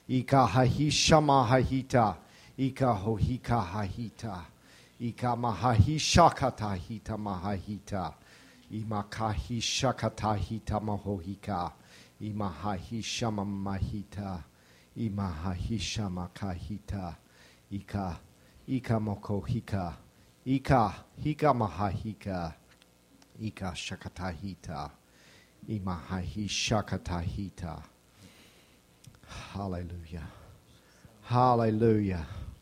Ika hahisha mahahita. Ika hohika hahita. Ika mahahisha katahita mahahita. Imakahisha katahita mahohika. Imahahisha mamahita. Imahahisha makahita. Ika mokohika. Ika hika mahahika. Ika shakatahita. Imahahisha katahita. Hallelujah. Hallelujah.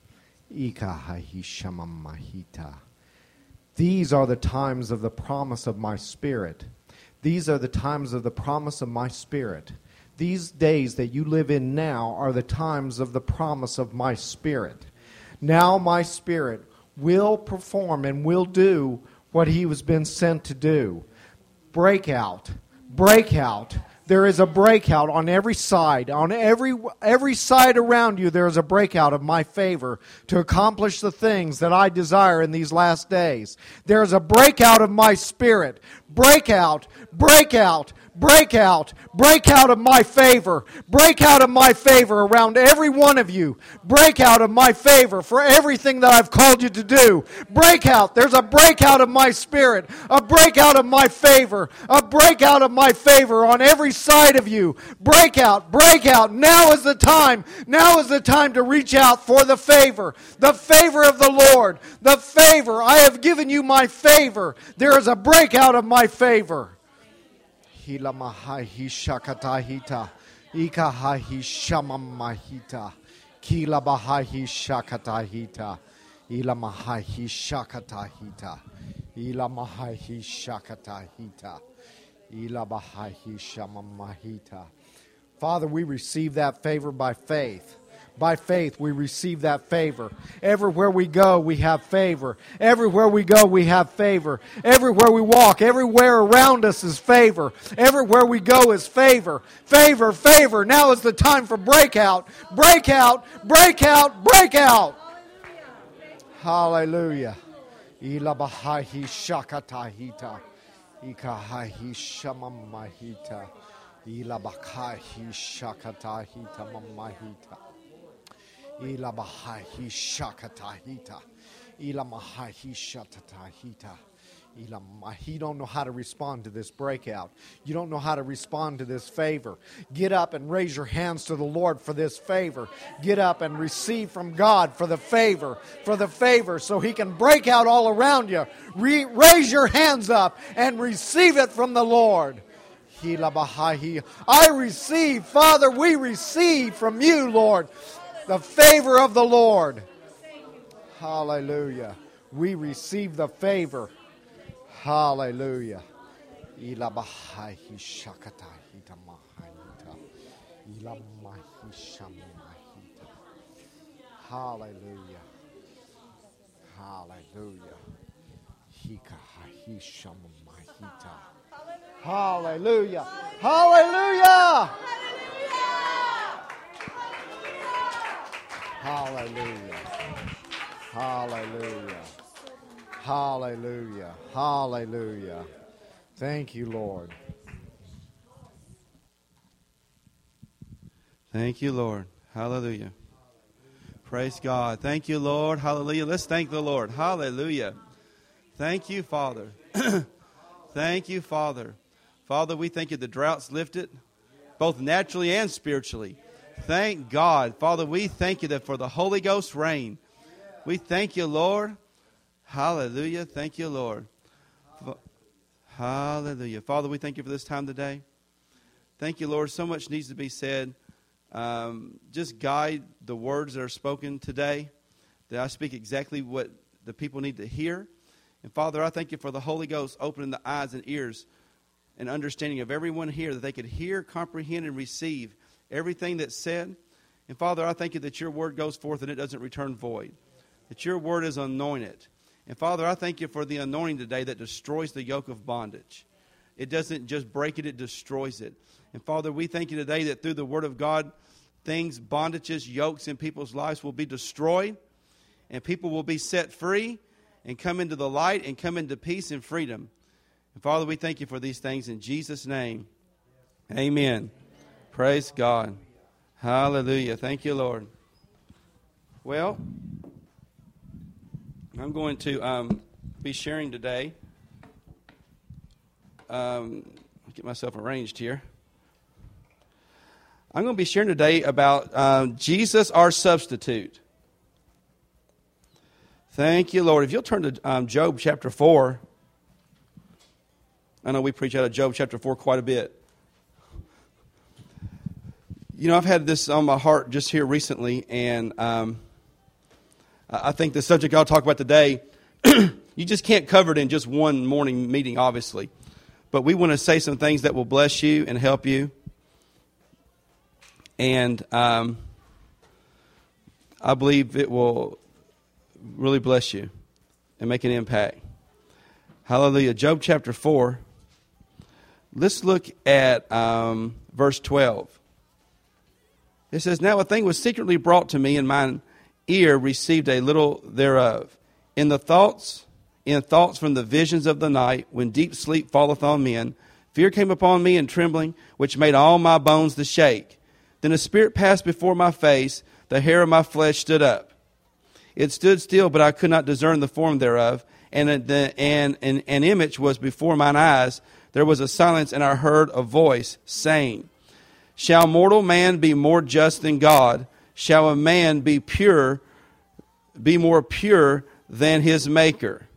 Ika mahita. These are the times of the promise of my Spirit. These are the times of the promise of my Spirit. These days that you live in now are the times of the promise of my Spirit. Now my Spirit will perform and will do what He has been sent to do. Breakout. Breakout. There is a breakout on every side. On every side around you, there is a breakout of my favor to accomplish the things that I desire in these last days. There is a breakout of my Spirit. Breakout, breakout, breakout, breakout of my favor. Breakout of my favor around every one of you. Breakout of my favor for everything that I've called you to do. Breakout. There's a breakout of my Spirit. A breakout of my favor. A breakout of my favor on every side of you. Breakout, breakout. Now is the time. Now is the time to reach out for the favor. The favor of the Lord. The favor. I have given you my favor. There is a breakout of my favor. Hila mahahi shakatahita. Ika hahi shamamahita. Kila bahahi shakatahita. Ila mahahi shakatahita. Ila mahahi shakatahita. Ila bahahi shamamahita. Father, we receive that favor by faith. By faith, we receive that favor. Everywhere we go, we have favor. Everywhere we go, we have favor. Everywhere we walk, everywhere around us is favor. Everywhere we go is favor. Favor, favor. Now is the time for breakout. Breakout, breakout, breakout. Hallelujah. Ila bahahi shakatahita. Ikahahi shamamahita. Ila bakahi shakatahita mamahita. Ila mahahi shakatahita. Ila mahahi shatatahita. Ila mahi. You don't know how to respond to this breakout. You don't know how to respond to this favor. Get up and raise your hands to the Lord for this favor. Get up and receive from God for the favor. For the favor so He can break out all around you. Raise your hands up and receive it from the Lord. I receive, Father, we receive from you, Lord, the favor of the Lord. Hallelujah. We receive the favor. Hallelujah. Hallelujah. Hallelujah. Hallelujah. Hallelujah. Hallelujah. Hallelujah. Hallelujah. Hallelujah. Thank you, Lord. Thank you, Lord. Hallelujah. Praise God. Thank you, Lord. Hallelujah. Let's thank the Lord. Hallelujah. Thank you, Father. Thank you, Father. Father, we thank you the drought's lifted, both naturally and spiritually. Thank God. Father, we thank you that for the Holy Ghost reign. We thank you, Lord. Hallelujah. Thank you, Lord. Hallelujah. Father, we thank you for this time today. Thank you, Lord. So much needs to be said. Just guide the words that are spoken today, that I speak exactly what the people need to hear. And Father, I thank you for the Holy Ghost opening the eyes and ears and understanding of everyone here, that they could hear, comprehend, and receive everything that's said. And Father, I thank you that your word goes forth and it doesn't return void, that your word is anointed. And Father, I thank you for the anointing today that destroys the yoke of bondage. It doesn't just break it, it destroys it. And Father, we thank you today that through the word of God, things, bondages, yokes in people's lives will be destroyed, and people will be set free and come into the light and come into peace and freedom. And Father, we thank you for these things in Jesus' name. Amen. Praise God. Hallelujah. Thank you, Lord. Well, I'm going to be sharing today. Get myself arranged here. I'm going to be sharing today about Jesus, our substitute. Thank you, Lord. If you'll turn to Job chapter 4. I know we preach out of Job chapter 4 quite a bit. You know, I've had this on my heart just here recently, and I think the subject I'll talk about today, you just can't cover it in just one morning meeting, obviously. But we want to say some things that will bless you and help you. And I believe it will really bless you and make an impact. Hallelujah. Job chapter 4. Let's look at verse 12. It says, "Now a thing was secretly brought to me, and mine ear received a little thereof. In thoughts from the visions of the night, when deep sleep falleth on men, fear came upon me and trembling, which made all my bones to shake. Then a spirit passed before my face, the hair of my flesh stood up. It stood still, but I could not discern the form thereof, and an image was before mine eyes. There was a silence, and I heard a voice saying, Shall mortal man be more just than God? Shall a man be more pure than his Maker?"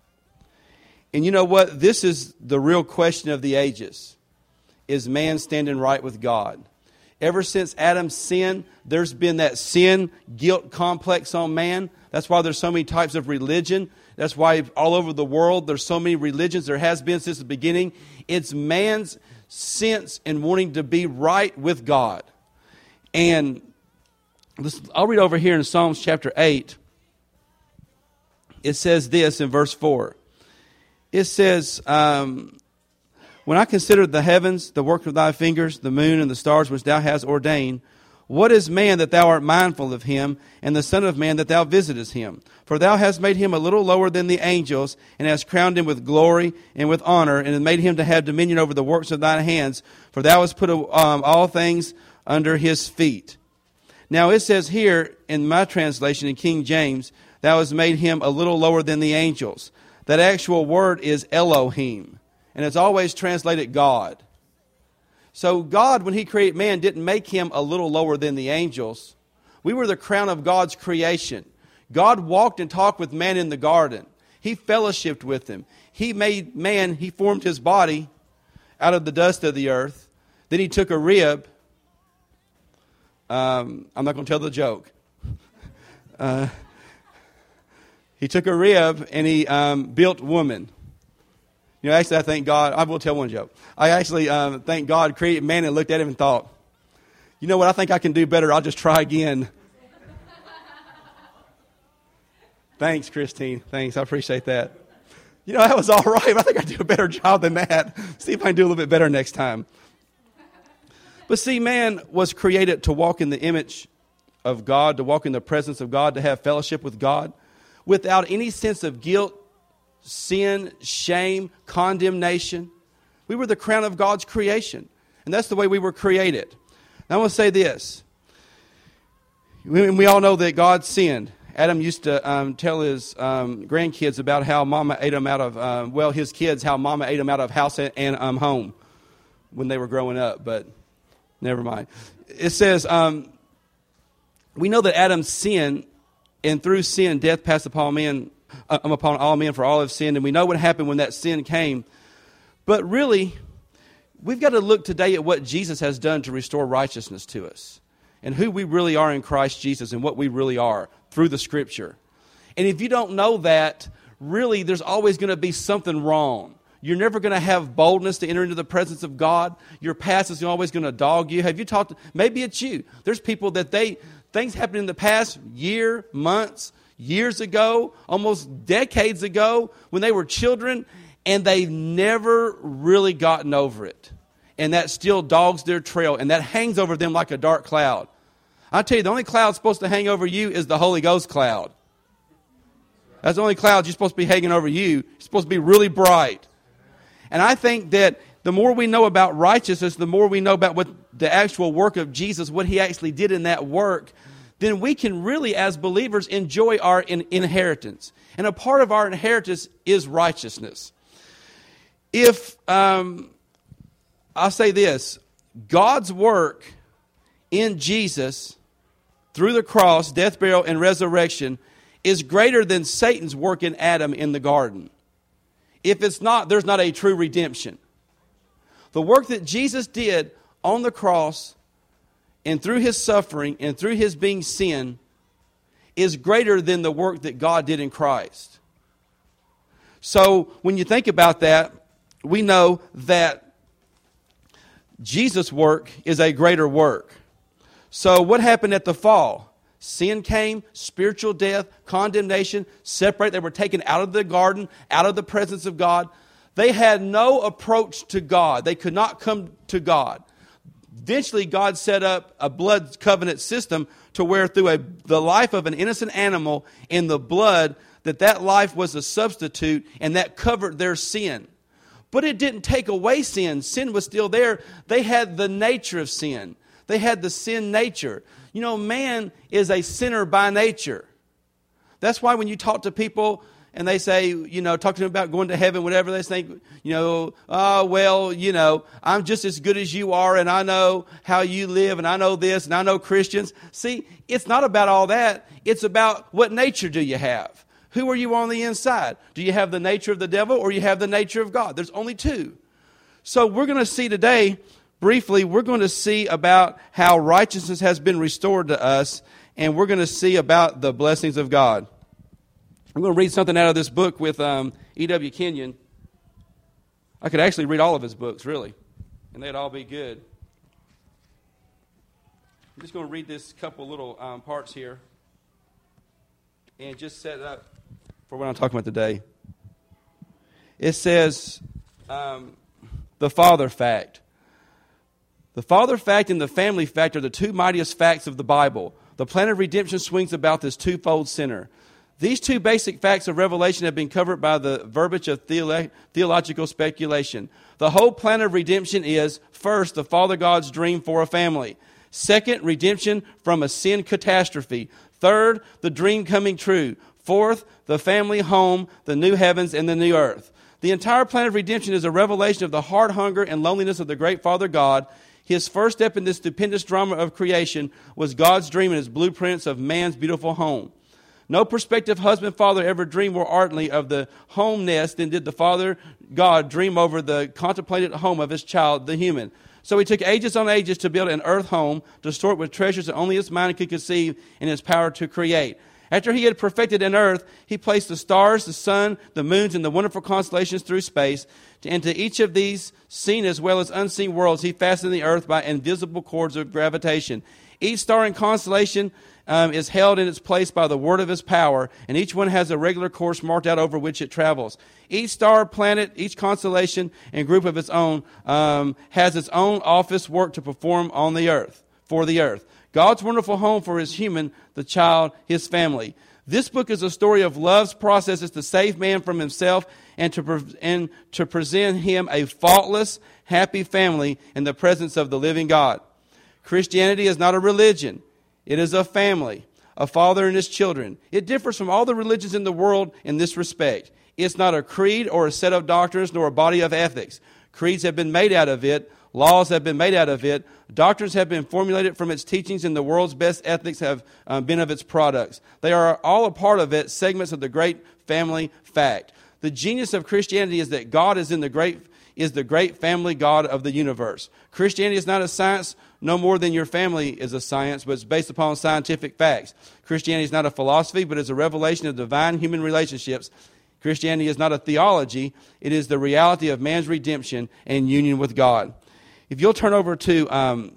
And you know what? This is the real question of the ages. Is man standing right with God? Ever since Adam's sin, there's been that sin guilt complex on man. That's why there's so many types of religion. That's why all over the world there's so many religions. There has been since the beginning. It's man's sense in wanting to be right with God. And I'll read over here in Psalms chapter 8. It says this in verse 4. It says, "When I consider the heavens, the work of thy fingers, the moon and the stars which thou hast ordained, what is man that thou art mindful of him, and the son of man that thou visitest him? For thou hast made him a little lower than the angels, and hast crowned him with glory and with honor, and hast made him to have dominion over the works of thine hands. For thou hast put all things under his feet." Now it says here in my translation in King James, "Thou hast made him a little lower than the angels." That actual word is Elohim, and it's always translated God. So God, when he created man, didn't make him a little lower than the angels. We were the crown of God's creation. God walked and talked with man in the garden. He fellowshiped with him. He made man, he formed his body out of the dust of the earth. Then he took a rib. I'm not going to tell the joke. He took a rib and he built woman. You know, actually, I thank God. I will tell one joke. I actually thank God created man and looked at him and thought, you know what, I think I can do better. I'll just try again. Thanks, Christine. Thanks. I appreciate that. You know, that was all right, but I think I do a better job than that. See if I can do a little bit better next time. But see, man was created to walk in the image of God, to walk in the presence of God, to have fellowship with God, without any sense of guilt, sin, shame, condemnation. We were the crown of God's creation. And that's the way we were created. Now I want to say this. We all know that God sinned. Adam used to tell his grandkids about how Mama ate them out of, his kids, how Mama ate them out of house and home when they were growing up. But never mind. It says, we know that Adam sinned, and through sin, death passed upon all men, for all have sinned. And we know what happened when that sin came. But really, we've got to look today at what Jesus has done to restore righteousness to us, and who we really are in Christ Jesus, and what we really are through the Scripture. And if you don't know that, really, there's always going to be something wrong. You're never going to have boldness to enter into the presence of God. Your past is always going to dog you. Have you talked? Maybe it's you. There's people that things happened in the past year, months, years ago, almost decades ago, when they were children, and they've never really gotten over it. And that still dogs their trail, and that hangs over them like a dark cloud. I tell you, the only cloud supposed to hang over you is the Holy Ghost cloud. That's the only cloud you're supposed to be hanging over you. It's supposed to be really bright. And I think that the more we know about righteousness, the more we know about what the actual work of Jesus, what he actually did in that work, then we can really, as believers, enjoy our inheritance. And a part of our inheritance is righteousness. If, I'll say this, God's work in Jesus through the cross, death, burial, and resurrection is greater than Satan's work in Adam in the garden. If it's not, there's not a true redemption. The work that Jesus did on the cross and through his suffering and through his being sin is greater than the work that God did in Christ. So when you think about that, we know that Jesus' work is a greater work. So what happened at the fall? Sin came, spiritual death, condemnation, separate. They were taken out of the garden, out of the presence of God. They had no approach to God. They could not come to God. Eventually, God set up a blood covenant system to where through the life of an innocent animal in the blood, that life was a substitute and that covered their sin. But it didn't take away sin. Sin was still there. They had the nature of sin. They had the sin nature. You know, man is a sinner by nature. That's why when you talk to people and they say, you know, talk to them about going to heaven, whatever, they think, you know, I'm just as good as you are and I know how you live and I know this and I know Christians. See, it's not about all that. It's about what nature do you have? Who are you on the inside? Do you have the nature of the devil or you have the nature of God? There's only two. So we're going to see today, briefly, we're going to see about how righteousness has been restored to us, and we're going to see about the blessings of God. I'm going to read something out of this book with E.W. Kenyon. I could actually read all of his books, really, and they'd all be good. I'm just going to read this couple little parts here and just set it up for what I'm talking about today. It says, the father fact. The father fact and the family fact are the two mightiest facts of the Bible. The plan of redemption swings about this twofold center. These two basic facts of revelation have been covered by the verbiage of theological speculation. The whole plan of redemption is, first, the Father God's dream for a family. Second, redemption from a sin catastrophe. Third, the dream coming true. Fourth, the family home, the new heavens and the new earth. The entire plan of redemption is a revelation of the heart hunger and loneliness of the great Father God. His first step in this stupendous drama of creation was God's dream and his blueprints of man's beautiful home. No prospective husband father ever dreamed more ardently of the home nest than did the Father God dream over the contemplated home of his child, the human. So he took ages on ages to build an earth home, to store it with treasures that only his mind could conceive and his power to create. After he had perfected an earth, he placed the stars, the sun, the moons, and the wonderful constellations through space. And to each of these seen as well as unseen worlds, he fastened the earth by invisible cords of gravitation. Each star and constellation is held in its place by the word of his power, and each one has a regular course marked out over which it travels. Each star, planet, each constellation, and group of its own has its own office work to perform on the earth, for the earth. God's wonderful home for his human, the child, his family. This book is a story of love's processes to save man from himself and to present him a faultless, happy family in the presence of the living God. Christianity is not a religion. It is a family, a father and his children. It differs from all the religions in the world in this respect. It's not a creed or a set of doctrines nor a body of ethics. Creeds have been made out of it. Laws have been made out of it. Doctrines have been formulated from its teachings, and the world's best ethics have been of its products. They are all a part of it, segments of the great family fact. The genius of Christianity is that God is the great family God of the universe. Christianity is not a science no more than your family is a science, but it's based upon scientific facts. Christianity is not a philosophy, but is a revelation of divine human relationships. Christianity is not a theology. It is the reality of man's redemption and union with God. If you'll turn over to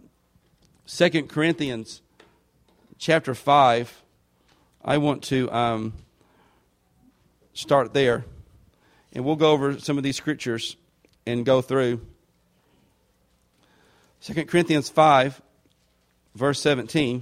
2 Corinthians chapter 5, I want to start there. And we'll go over some of these scriptures and go through. 2 Corinthians 5, verse 17.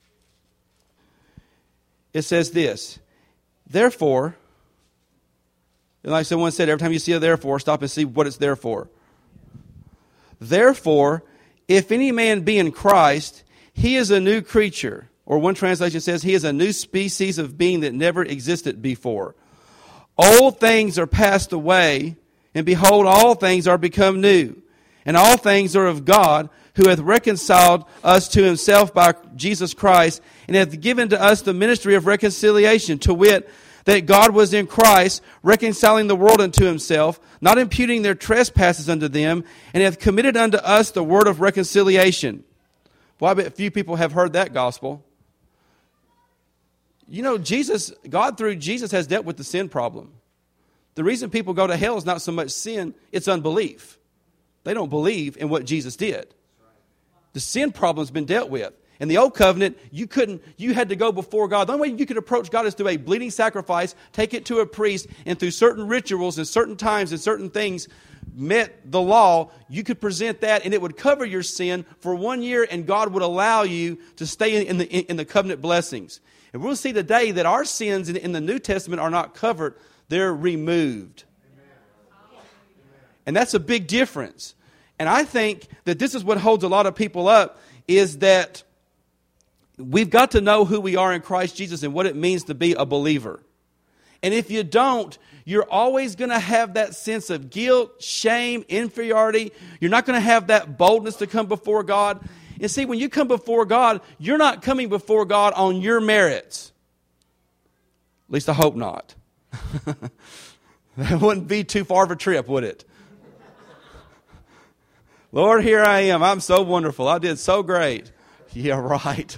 It says this, therefore, and like someone said, every time you see a therefore, stop and see what it's there for. Therefore, If any man be in Christ, he is a new creature. Or one translation says, he is a new species of being that never existed before. Old things are passed away, and behold, all things are become new. And all things are of God, who hath reconciled us to himself by Jesus Christ, and hath given to us the ministry of reconciliation, to wit, that God was in Christ, reconciling the world unto himself, not imputing their trespasses unto them, and hath committed unto us the word of reconciliation. Well, I bet few people have heard that gospel. You know, God through Jesus has dealt with the sin problem. The reason people go to hell is not so much sin, it's unbelief. They don't believe in what Jesus did. The sin problem's been dealt with. In the old covenant, you had to go before God. The only way you could approach God is through a bleeding sacrifice, take it to a priest, and through certain rituals and certain times and certain things met the law, you could present that and it would cover your sin for 1 year, and God would allow you to stay in the covenant blessings. And we'll see today that our sins in the New Testament are not covered, they're removed. And that's a big difference. And I think that this is what holds a lot of people up, is that we've got to know who we are in Christ Jesus and what it means to be a believer. And if you don't, you're always going to have that sense of guilt, shame, inferiority. You're not going to have that boldness to come before God. And see, when you come before God, you're not coming before God on your merits. At least I hope not. That wouldn't be too far of a trip, would it? Lord, here I am. I'm so wonderful. I did so great. Yeah, right.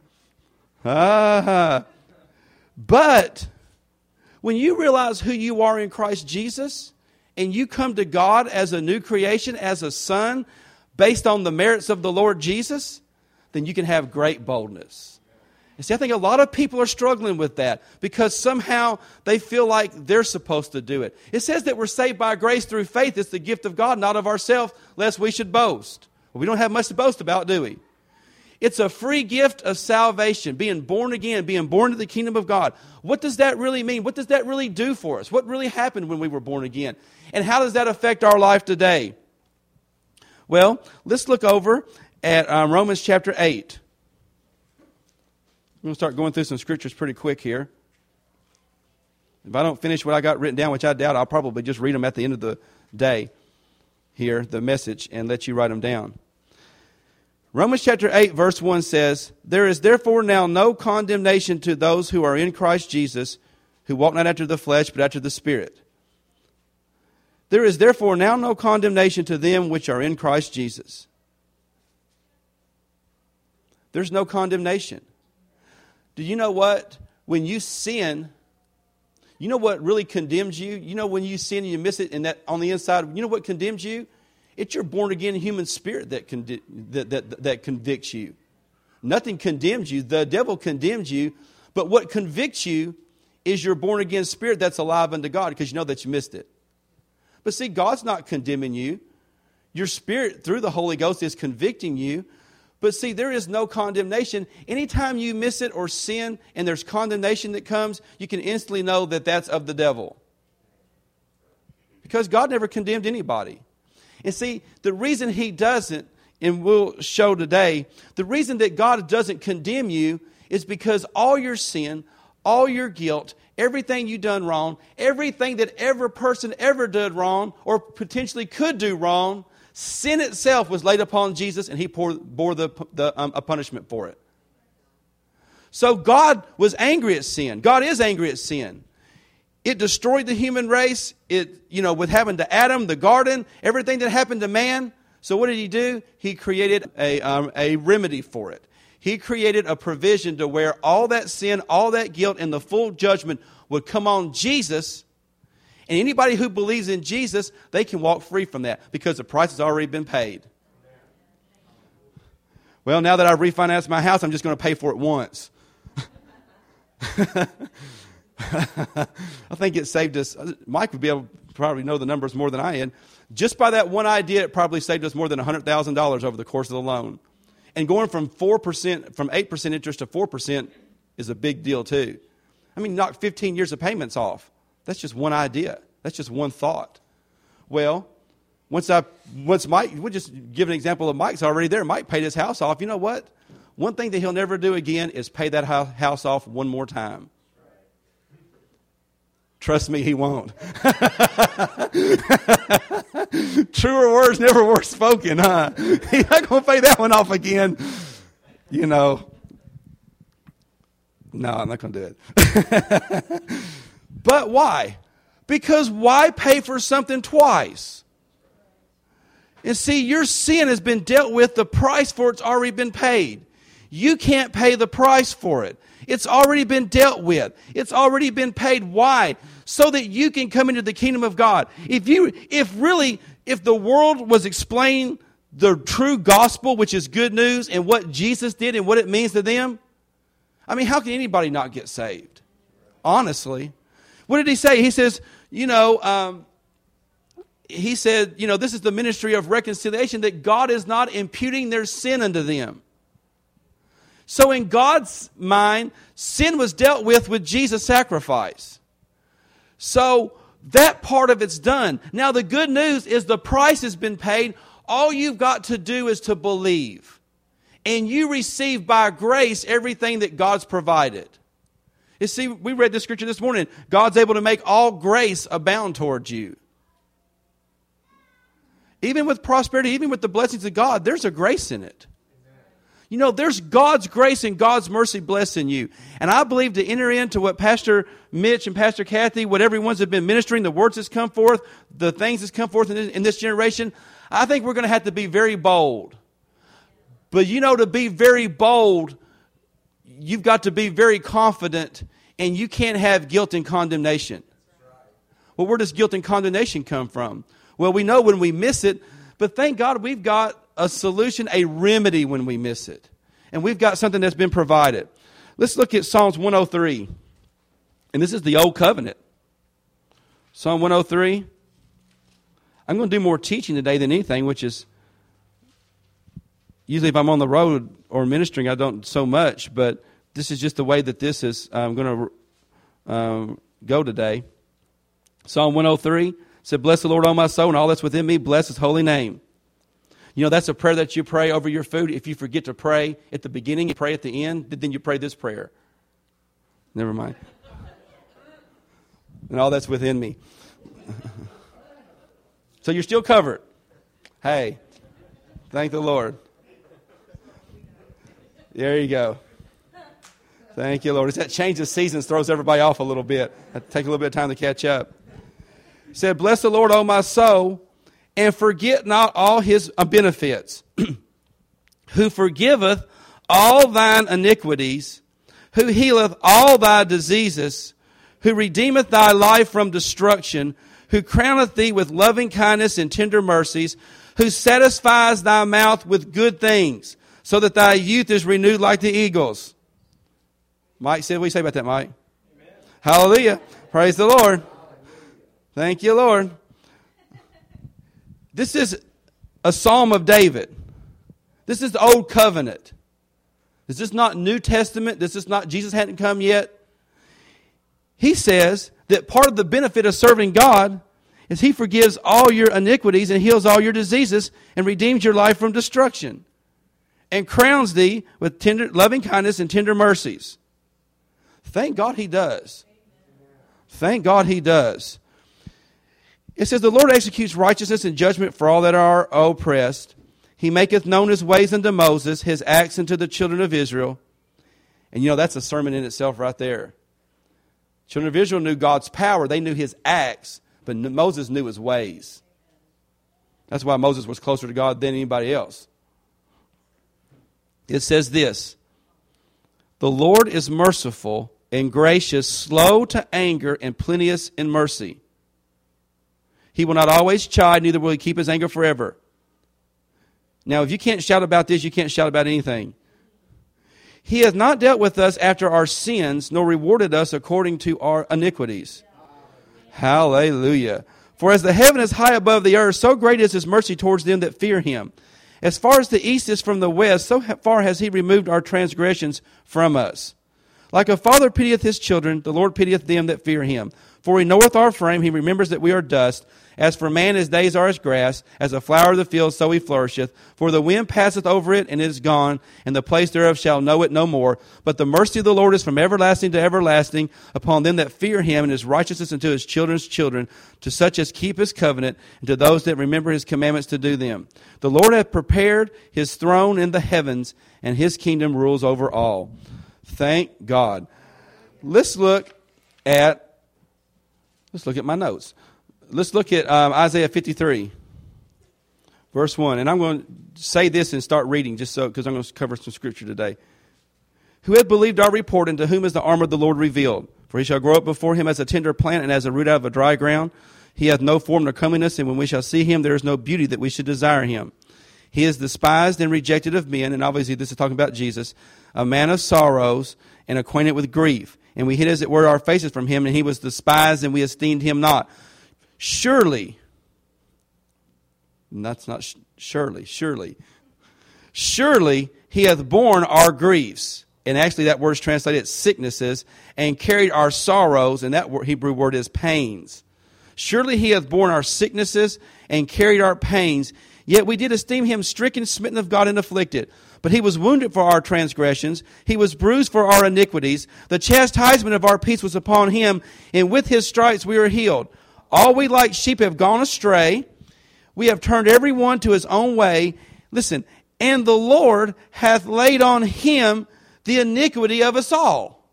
But when you realize who you are in Christ Jesus, and you come to God as a new creation, as a son, based on the merits of the Lord Jesus, then you can have great boldness. And see, I think a lot of people are struggling with that because somehow they feel like they're supposed to do it. It says that we're saved by grace through faith. It's the gift of God, not of ourselves, lest we should boast. Well, we don't have much to boast about, do we? It's a free gift of salvation, being born again, being born to the kingdom of God. What does that really mean? What does that really do for us? What really happened when we were born again? And how does that affect our life today? Well, let's look over at Romans chapter 8. I'm going to start going through some scriptures pretty quick here. If I don't finish what I got written down, which I doubt, I'll probably just read them at the end of the day here, the message, and let you write them down. Romans chapter 8, verse 1 says, "There is therefore now no condemnation to those who are in Christ Jesus, who walk not after the flesh, but after the Spirit. There is therefore now no condemnation to them which are in Christ Jesus." There's no condemnation. Do you know what? When you sin, you know what really condemns you? You know when you sin and you miss it, and that on the inside, you know what condemns you? It's your born-again human spirit that convicts you. Nothing condemns you. The devil condemns you. But what convicts you is your born-again spirit that's alive unto God, because you know that you missed it. But see, God's not condemning you. Your spirit, through the Holy Ghost, is convicting you. But see, there is no condemnation. Anytime you miss it or sin and there's condemnation that comes, you can instantly know that that's of the devil. Because God never condemned anybody. And see, the reason He doesn't, and we'll show today, the reason that God doesn't condemn you is because all your sin, all your guilt, everything you've done wrong, everything that every person ever did wrong or potentially could do wrong, sin itself was laid upon Jesus, and He bore a punishment for it. So God was angry at sin. God is angry at sin. It destroyed the human race. With having to Adam, the garden, everything that happened to man. So what did He do? He created a remedy for it. He created a provision to where all that sin, all that guilt, and the full judgment would come on Jesus. And anybody who believes in Jesus, they can walk free from that because the price has already been paid. Well, now that I've refinanced my house, I'm just going to pay for it once. I think it saved us. Mike would be able to probably know the numbers more than I am. Just by that one idea, it probably saved us more than $100,000 over the course of the loan. And going from 4%, from 8% interest to 4% is a big deal too. I mean, knock 15 years of payments off. That's just one idea. That's just one thought. Well, Once Mike, we'll just give an example of Mike's already there. Mike paid his house off. You know what? One thing that he'll never do again is pay that house off one more time. Trust me, he won't. Truer words never were spoken, huh? He's not going to pay that one off again. You know. No, I'm not going to do it. But why? Because why pay for something twice? And see, your sin has been dealt with. The price for it's already been paid. You can't pay the price for it. It's already been dealt with. It's already been paid. Why? So that you can come into the kingdom of God. If the world was explaining the true gospel, which is good news, and what Jesus did and what it means to them, I mean, how can anybody not get saved? Honestly. What did he say? He says, he said, this is the ministry of reconciliation, that God is not imputing their sin unto them. So in God's mind, sin was dealt with Jesus' sacrifice. So that part of it's done. Now the good news is the price has been paid. All you've got to do is to believe. And you receive by grace everything that God's provided. You see, we read this scripture this morning. God's able to make all grace abound towards you. Even with prosperity, even with the blessings of God, there's a grace in it. There's God's grace and God's mercy blessing you. And I believe to enter into what Pastor Mitch and Pastor Kathy, what everyone's have been ministering, the words that's come forth, the things that's come forth in this generation, I think we're going to have to be very bold. But to be very bold, you've got to be very confident, and you can't have guilt and condemnation. Well, where does guilt and condemnation come from? Well, we know when we miss it, but thank God we've got a solution, a remedy when we miss it. And we've got something that's been provided. Let's look at Psalms 103. And this is the Old Covenant. Psalm 103. I'm going to do more teaching today than anything, which is, usually if I'm on the road or ministering, I don't so much. But this is just the way that this is going to go today. Psalm 103 said, "Bless the Lord, O my soul, and all that's within me. Bless his holy name." That's a prayer that you pray over your food. If you forget to pray at the beginning, you pray at the end, then you pray this prayer. Never mind. And all that's within me. So you're still covered. Hey, thank the Lord. There you go. Thank you, Lord. It's that change of seasons throws everybody off a little bit. I take a little bit of time to catch up. He said, "Bless the Lord, O my soul, and forget not all his benefits, who forgiveth all thine iniquities, who healeth all thy diseases, who redeemeth thy life from destruction, who crowneth thee with loving kindness and tender mercies, who satisfies thy mouth with good things, so that thy youth is renewed like the eagles." Mike said, what do you say about that, Mike? Amen. Hallelujah. Praise the Lord. Thank you, Lord. This is a Psalm of David. This is the Old Covenant. This is not New Testament. This is not, Jesus hadn't come yet. He says that part of the benefit of serving God is he forgives all your iniquities and heals all your diseases and redeems your life from destruction and crowns thee with tender, loving kindness and tender mercies. Thank God he does. Thank God he does. It says, "The Lord executes righteousness and judgment for all that are oppressed. He maketh known his ways unto Moses, his acts unto the children of Israel." And that's a sermon in itself right there. Children of Israel knew God's power. They knew his acts, but Moses knew his ways. That's why Moses was closer to God than anybody else. It says this, "The Lord is merciful and gracious, slow to anger, and plenteous in mercy. He will not always chide, neither will he keep his anger forever." Now, if you can't shout about this, you can't shout about anything. "He has not dealt with us after our sins, nor rewarded us according to our iniquities." Hallelujah. "For as the heaven is high above the earth, so great is his mercy towards them that fear him. As far as the east is from the west, so far has he removed our transgressions from us. Like a father pitieth his children, the Lord pitieth them that fear him. For he knoweth our frame, he remembers that we are dust. As for man, his days are as grass, as a flower of the field, so he flourisheth. For the wind passeth over it, and it is gone, and the place thereof shall know it no more. But the mercy of the Lord is from everlasting to everlasting upon them that fear him, and his righteousness unto his children's children, to such as keep his covenant, and to those that remember his commandments to do them. The Lord hath prepared his throne in the heavens, and his kingdom rules over all. Thank God. Let's look at my notes. Let's look at Isaiah 53, verse 1. And I'm going to say this and start reading because I'm going to cover some scripture today. Who hath believed our report, and to whom is the arm of the Lord revealed? For he shall grow up before him as a tender plant, and as a root out of a dry ground. He hath no form nor comeliness, and when we shall see him, there is no beauty that we should desire him. He is despised and rejected of men, and obviously this is talking about Jesus, a man of sorrows and acquainted with grief. And we hid as it were our faces from him, and he was despised, and we esteemed him not. Surely, he hath borne our griefs. And actually that word is translated sicknesses, and carried our sorrows, and that Hebrew word is pains. Surely he hath borne our sicknesses and carried our pains, yet we did esteem him stricken, smitten of God, and afflicted. But he was wounded for our transgressions, he was bruised for our iniquities. The chastisement of our peace was upon him, and with his stripes we are healed. All we like sheep have gone astray. We have turned every one to his own way. Listen, and the Lord hath laid on him the iniquity of us all.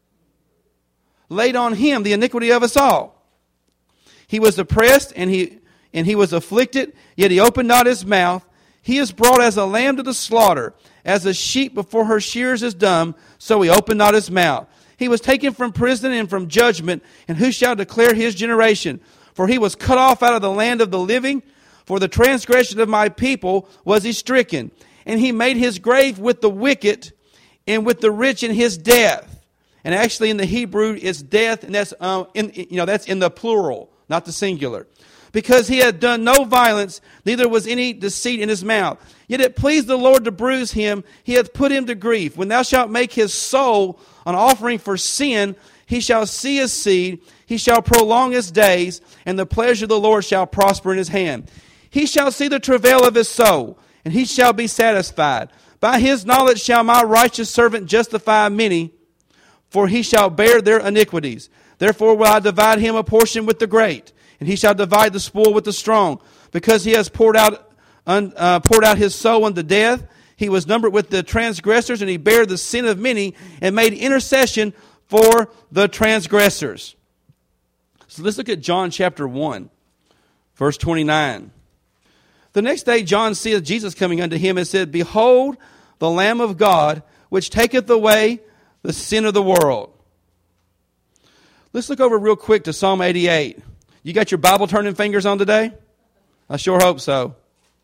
Laid on him the iniquity of us all. He was oppressed and he was afflicted, yet he opened not his mouth. He is brought as a lamb to the slaughter, as a sheep before her shearers is dumb, so he opened not his mouth. He was taken from prison and from judgment, and who shall declare his generation? For he was cut off out of the land of the living. For the transgression of my people was he stricken. And he made his grave with the wicked and with the rich in his death. And actually in the Hebrew it's death, and that's in the plural, not the singular. Because he had done no violence, neither was any deceit in his mouth. Yet it pleased the Lord to bruise him. He hath put him to grief. When thou shalt make his soul an offering for sin, he shall see his seed. He shall prolong his days, and the pleasure of the Lord shall prosper in his hand. He shall see the travail of his soul, and he shall be satisfied. By his knowledge shall my righteous servant justify many, for he shall bear their iniquities. Therefore will I divide him a portion with the great, and he shall divide the spoil with the strong. Because he has poured out his soul unto death, he was numbered with the transgressors, and he bare the sin of many, and made intercession for the transgressors. So let's look at John chapter 1, verse 29. The next day John seeth Jesus coming unto him, and said, Behold, the Lamb of God, which taketh away the sin of the world. Let's look over real quick to Psalm 88. You got your Bible turning fingers on today? I sure hope so.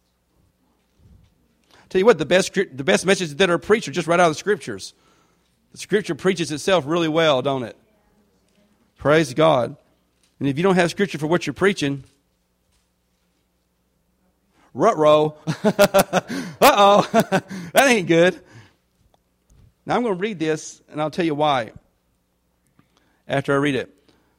Tell you what, the best messages that are preached are just right out of the Scriptures. The Scripture preaches itself really well, don't it? Praise God. And if you don't have Scripture for what you're preaching, rut-row. Uh-oh, that ain't good. Now I'm going to read this, and I'll tell you why after I read it.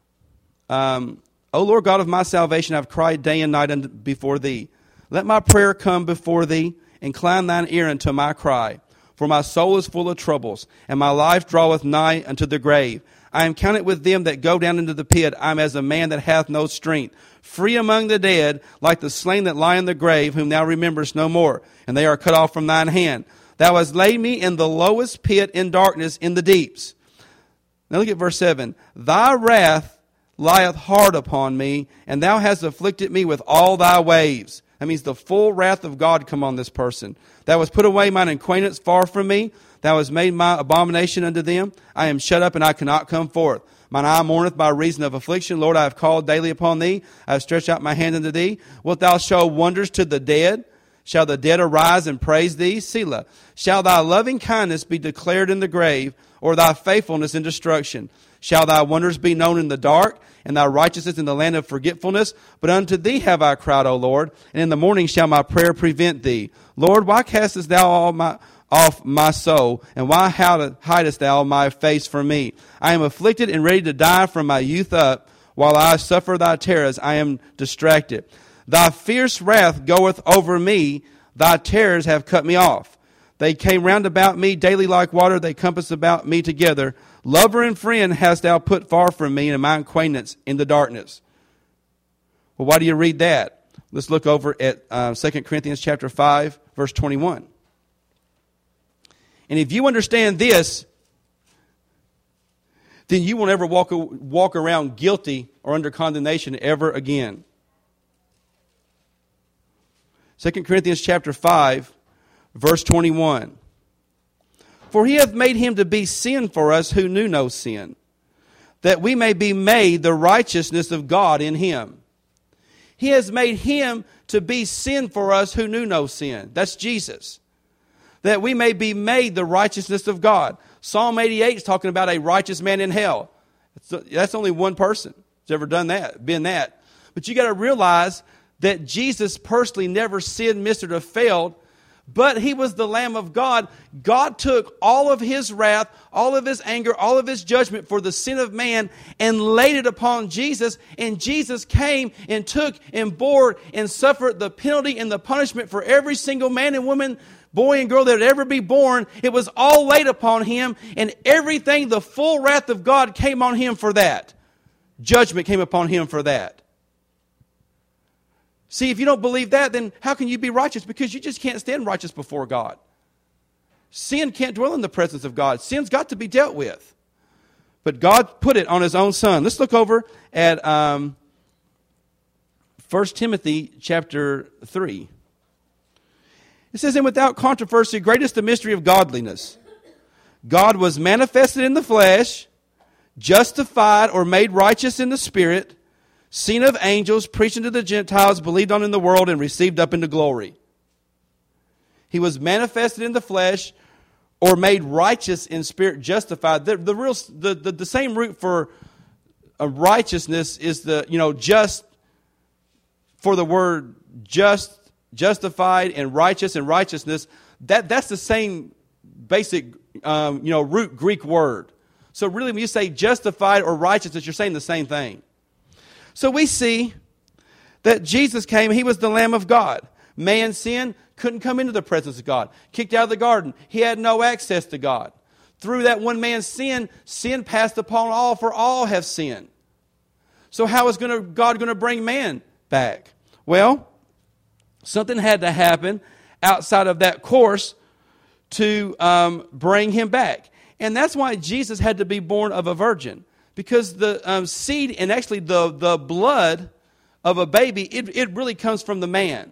O Lord God of my salvation, I've cried day and night before thee. Let my prayer come before thee. Incline thine ear unto my cry. For my soul is full of troubles, and my life draweth nigh unto the grave. I am counted with them that go down into the pit. I am as a man that hath no strength. Free among the dead, like the slain that lie in the grave, whom thou rememberest no more. And they are cut off from thine hand. Thou hast laid me in the lowest pit, in darkness, in the deeps. Now look at verse 7. Thy wrath lieth hard upon me, and thou hast afflicted me with all thy waves. That means the full wrath of God come on this person. Thou hast put away mine acquaintance far from me. Thou hast made my abomination unto them. I am shut up, and I cannot come forth. Mine eye mourneth by reason of affliction. Lord, I have called daily upon thee. I have stretched out my hand unto thee. Wilt thou show wonders to the dead? Shall the dead arise and praise thee? Selah. Shall thy loving kindness be declared in the grave, or thy faithfulness in destruction? Shall thy wonders be known in the dark, and thy righteousness in the land of forgetfulness? But unto thee have I cried, O Lord, and in the morning shall my prayer prevent thee. Lord, why castest thou off my soul, and why hidest thou my face from me? I am afflicted and ready to die from my youth up. while I suffer thy terrors, I am distracted. Thy fierce wrath goeth over me, thy terrors have cut me off. They came round about me daily like water, they compassed about me together. Lover and friend hast thou put far from me, and my acquaintance in the darkness. Well, why do you read that? Let's look over at 2 Corinthians chapter 5, verse 21. And if you understand this, then you will never walk around guilty or under condemnation ever again. 2 Corinthians chapter 5, verse 21. For he hath made him to be sin for us who knew no sin, that we may be made the righteousness of God in him. He has made him to be sin for us who knew no sin. That's Jesus. That we may be made the righteousness of God. Psalm 88 is talking about a righteous man in hell. That's only one person who's ever done that, been that. But you got to realize that Jesus personally never sinned, missed, or failed, but he was the Lamb of God. God took all of his wrath, all of his anger, all of his judgment for the sin of man and laid it upon Jesus. And Jesus came and took and bore and suffered the penalty and the punishment for every single man and woman, boy and girl that would ever be born. It was all laid upon him, and everything, the full wrath of God came on him for that. Judgment came upon him for that. See, if you don't believe that, then how can you be righteous? Because you just can't stand righteous before God. Sin can't dwell in the presence of God. Sin's got to be dealt with. But God put it on his own Son. Let's look over at 1 Timothy chapter 3. It says, and without controversy, great is the mystery of godliness. God was manifested in the flesh, justified or made righteous in the Spirit, seen of angels, preached unto the Gentiles, believed on in the world, and received up into glory. He was manifested in the flesh, or made righteous in spirit, justified. The same root for righteousness is just for the word just, justified, and righteousness. That's the same basic root Greek word. So really, when you say justified or righteousness, you're saying the same thing. So we see that Jesus came, he was the Lamb of God. Man sinned, couldn't come into the presence of God. Kicked out of the garden, he had no access to God. Through that one man's sin passed upon all, for all have sinned. So how is God going to bring man back? Well, something had to happen outside of that course to bring him back. And that's why Jesus had to be born of a virgin. Because the seed and actually the blood of a baby, it really comes from the man.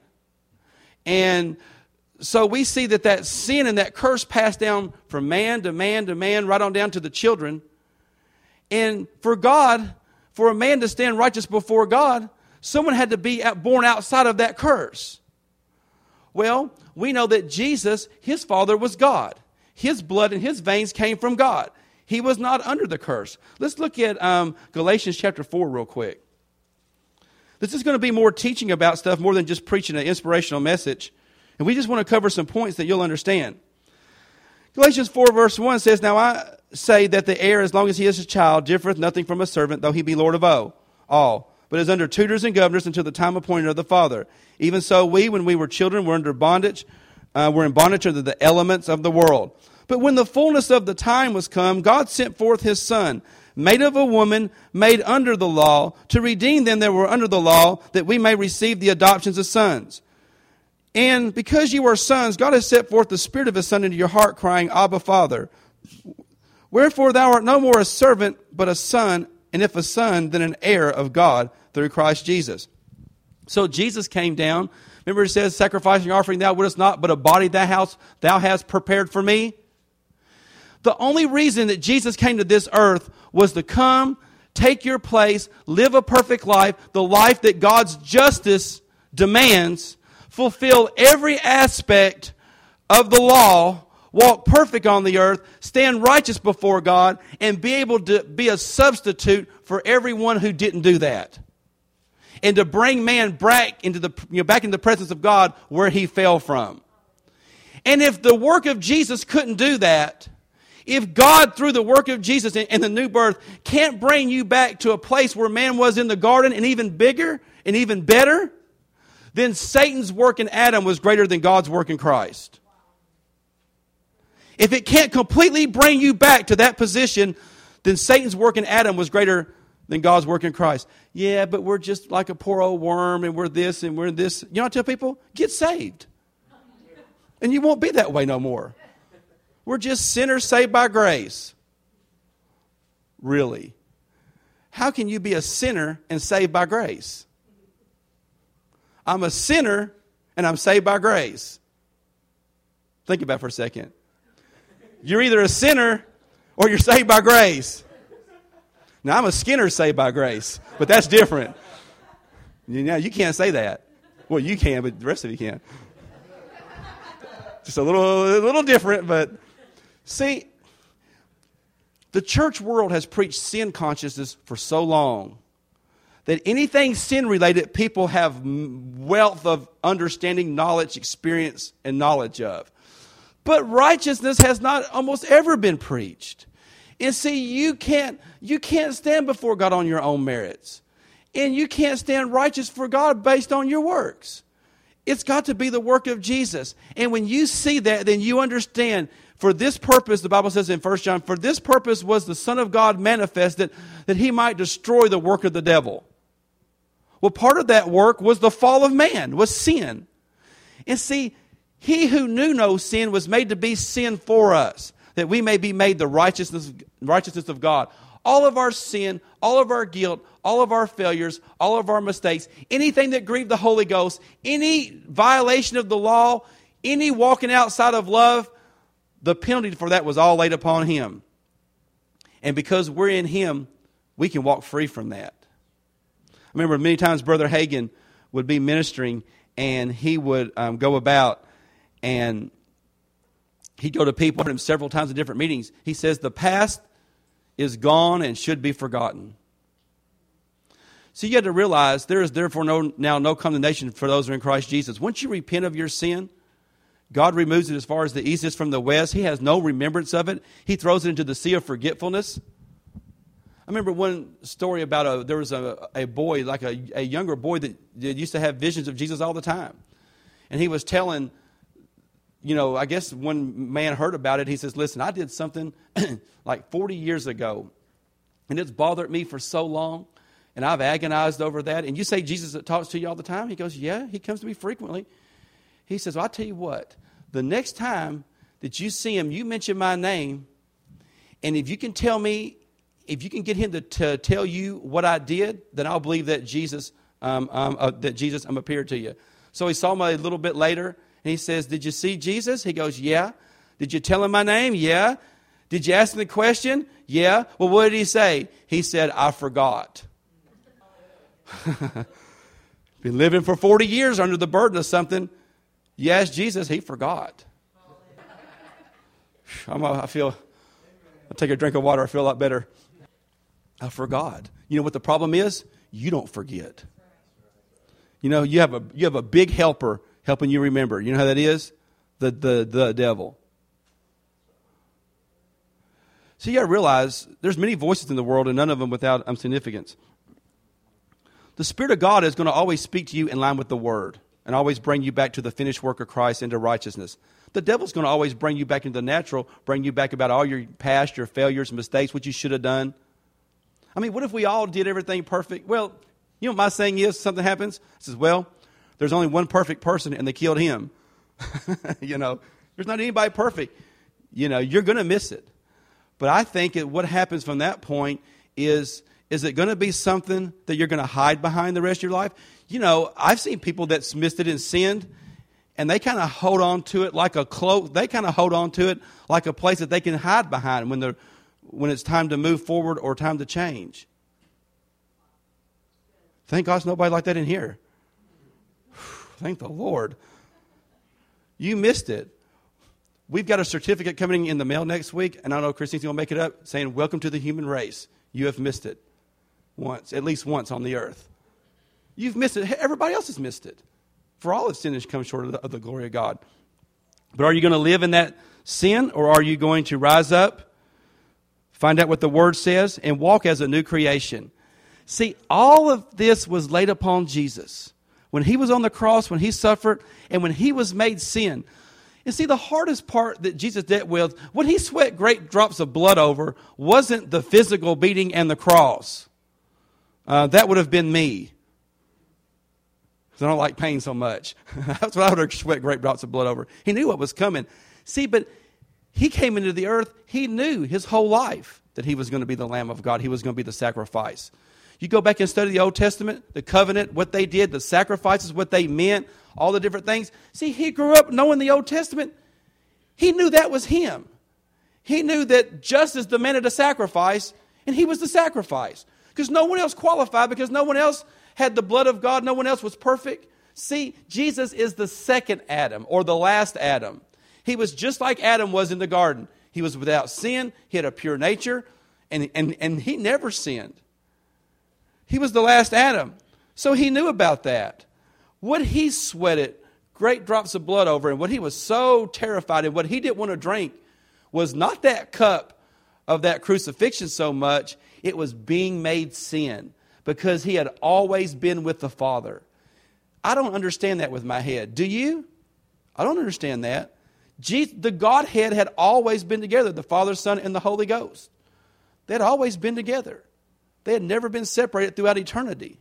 And so we see that sin and that curse passed down from man to man to man, right on down to the children. And for a man to stand righteous before God, someone had to be born outside of that curse. Well, we know that Jesus, his father was God. His blood and his veins came from God. He was not under the curse. Let's look at Galatians chapter 4 real quick. This is going to be more teaching about stuff more than just preaching an inspirational message. And we just want to cover some points that you'll understand. Galatians 4 verse 1 says, now I say that the heir, as long as he is a child, differeth nothing from a servant, though he be Lord of all, but is under tutors and governors until the time appointed of the Father. Even so we, when we were children, were under bondage. We're in bondage under the elements of the world. But when the fullness of the time was come, God sent forth his Son, made of a woman, made under the law, to redeem them that were under the law, that we may receive the adoptions of sons. And because you are sons, God has set forth the Spirit of his Son into your heart, crying, Abba, Father. Wherefore thou art no more a servant, but a son, and if a son, then an heir of God through Christ Jesus. So Jesus came down. Remember it says, sacrificing offering thou wouldest not, but a body thou hast prepared for me. The only reason that Jesus came to this earth was to come, take your place, live a perfect life, the life that God's justice demands, fulfill every aspect of the law, walk perfect on the earth, stand righteous before God, and be able to be a substitute for everyone who didn't do that. And to bring man back into the presence of God where he fell from. And if the work of Jesus couldn't do that, If God, through the work of Jesus and the new birth, can't bring you back to a place where man was in the garden and even bigger and even better, then Satan's work in Adam was greater than God's work in Christ. If it can't completely bring you back to that position, then Satan's work in Adam was greater than God's work in Christ. Yeah, but we're just like a poor old worm, and we're this and we're this. You know what I tell people? Get saved. And you won't be that way no more. We're just sinners saved by grace. Really? How can you be a sinner and saved by grace? I'm a sinner and I'm saved by grace. Think about it for a second. You're either a sinner or you're saved by grace. Now, I'm a Skinner saved by grace, but that's different. You know, you can't say that. Well, you can, but the rest of you can't. Just a little different, but see, the church world has preached sin consciousness for so long that anything sin-related, people have wealth of understanding, knowledge, experience, and knowledge of. But righteousness has not almost ever been preached. And see, you can't stand before God on your own merits. And you can't stand righteous for God based on your works. It's got to be the work of Jesus. And when you see that, then you understand, for this purpose, the Bible says in 1 John, for this purpose was the Son of God manifested, that he might destroy the work of the devil. Well, part of that work was the fall of man, was sin. And see, he who knew no sin was made to be sin for us, that we may be made the righteousness of God. All of our sin, all of our guilt, all of our failures, all of our mistakes, anything that grieved the Holy Ghost, any violation of the law, any walking outside of love, the penalty for that was all laid upon him. And because we're in him, we can walk free from that. I remember many times Brother Hagin would be ministering, and he would go about, and he'd go to people and several times in different meetings. He says, the past is gone and should be forgotten. So you have to realize there is therefore now no condemnation for those who are in Christ Jesus. Once you repent of your sin, God removes it as far as the east is from the west. He has no remembrance of it. He throws it into the sea of forgetfulness. I remember one story about there was a boy, like a younger boy that used to have visions of Jesus all the time. And he was telling, I guess one man heard about it. He says, listen, I did something like 40 years ago, and it's bothered me for so long, and I've agonized over that. And you say Jesus talks to you all the time? He goes, yeah, he comes to me frequently. He says, well, I'll tell you what, the next time that you see him, you mention my name, and if you can tell me, if you can get him to tell you what I did, then I'll believe that Jesus appeared to you. So he saw me a little bit later, and he says, did you see Jesus? He goes, yeah. Did you tell him my name? Yeah. Did you ask him the question? Yeah. Well, what did he say? He said, I forgot. Been living for 40 years under the burden of something. You asked Jesus, he forgot. I'll take a drink of water, I feel a lot better. I forgot. You know what the problem is? You don't forget. You have a big helper helping you remember. You know how that is? The devil. So you got to realize there's many voices in the world and none of them without significance. The Spirit of God is going to always speak to you in line with the Word and always bring you back to the finished work of Christ into righteousness. The devil's going to always bring you back into the natural, bring you back about all your past, your failures, mistakes, what you should have done. I mean, what if we all did everything perfect? Well, you know what my saying is? Something happens. It says, well, there's only one perfect person and they killed him. There's not anybody perfect. You're going to miss it. But I think what happens from that point is it going to be something that you're going to hide behind the rest of your life? I've seen people that's missed it and sinned, and they kind of hold on to it like a cloak. They kind of hold on to it like a place that they can hide behind when it's time to move forward or time to change. Thank God there's nobody like that in here. Thank the Lord. You missed it. We've got a certificate coming in the mail next week, and I know Christine's going to make it up, saying, welcome to the human race. You have missed it once, at least once on the earth. You've missed it. Everybody else has missed it. For all have sinned and come short of the glory of God. But are you going to live in that sin, or are you going to rise up Find out what the Word says and walk as a new creation. See, all of this was laid upon Jesus. When he was on the cross, when he suffered, and when he was made sin. And see, the hardest part that Jesus dealt with, when he sweat great drops of blood over, wasn't the physical beating and the cross. That would have been me. Because I don't like pain so much. That's what I would have sweat great drops of blood over. He knew what was coming. See, but he came into the earth. He knew his whole life that he was going to be the Lamb of God. He was going to be the sacrifice. You go back and study the Old Testament, the covenant, what they did, the sacrifices, what they meant, all the different things. See, he grew up knowing the Old Testament. He knew that was him. He knew that justice demanded a sacrifice, and he was the sacrifice. Because no one else qualified, because no one else had the blood of God, no one else was perfect. See, Jesus is the second Adam, or the last Adam. He was just like Adam was in the garden. He was without sin, he had a pure nature, and he never sinned. He was the last Adam. So he knew about that. What he sweated great drops of blood over and what he was so terrified and what he didn't want to drink was not that cup of that crucifixion so much. It was being made sin because he had always been with the Father. I don't understand that with my head. Do you? I don't understand that. The Godhead had always been together, the Father, Son, and the Holy Ghost. They had always been together. They had never been separated throughout eternity.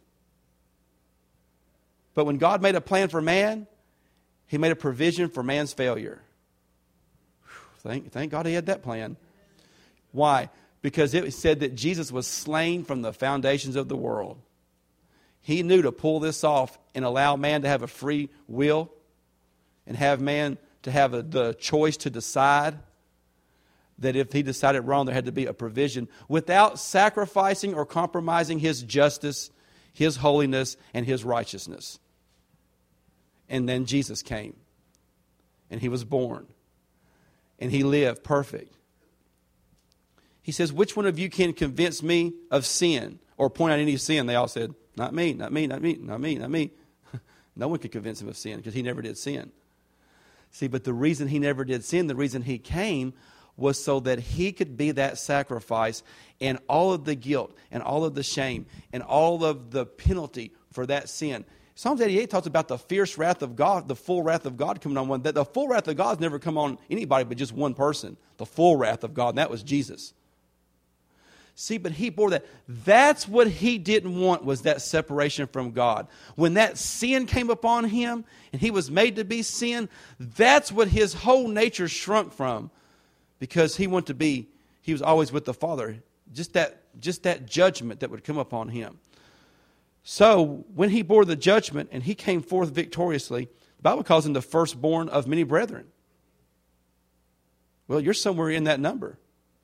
But when God made a plan for man, he made a provision for man's failure. Thank God he had that plan. Why? Because it said that Jesus was slain from the foundations of the world. He knew to pull this off and allow man to have a free will and have man to have the choice to decide that if he decided wrong, there had to be a provision without sacrificing or compromising his justice, his holiness, and his righteousness. And then Jesus came, and he was born, and he lived perfect. He says, which one of you can convince me of sin or point out any sin? They all said, not me, not me, not me, not me, not me. No one could convince him of sin because he never did sin. See, but the reason he never did sin, the reason he came was so that he could be that sacrifice, and all of the guilt and all of the shame and all of the penalty for that sin. Psalms 88 talks about the fierce wrath of God, the full wrath of God coming on one. That the full wrath of God has never come on anybody but just one person. The full wrath of God, and that was Jesus. See, but he bore that. That's what he didn't want, was that separation from God. When that sin came upon him and he was made to be sin, that's what his whole nature shrunk from. Because he wanted to be, he was always with the Father. Just that judgment that would come upon him. So when he bore the judgment and he came forth victoriously, the Bible calls him the firstborn of many brethren. Well, you're somewhere in that number.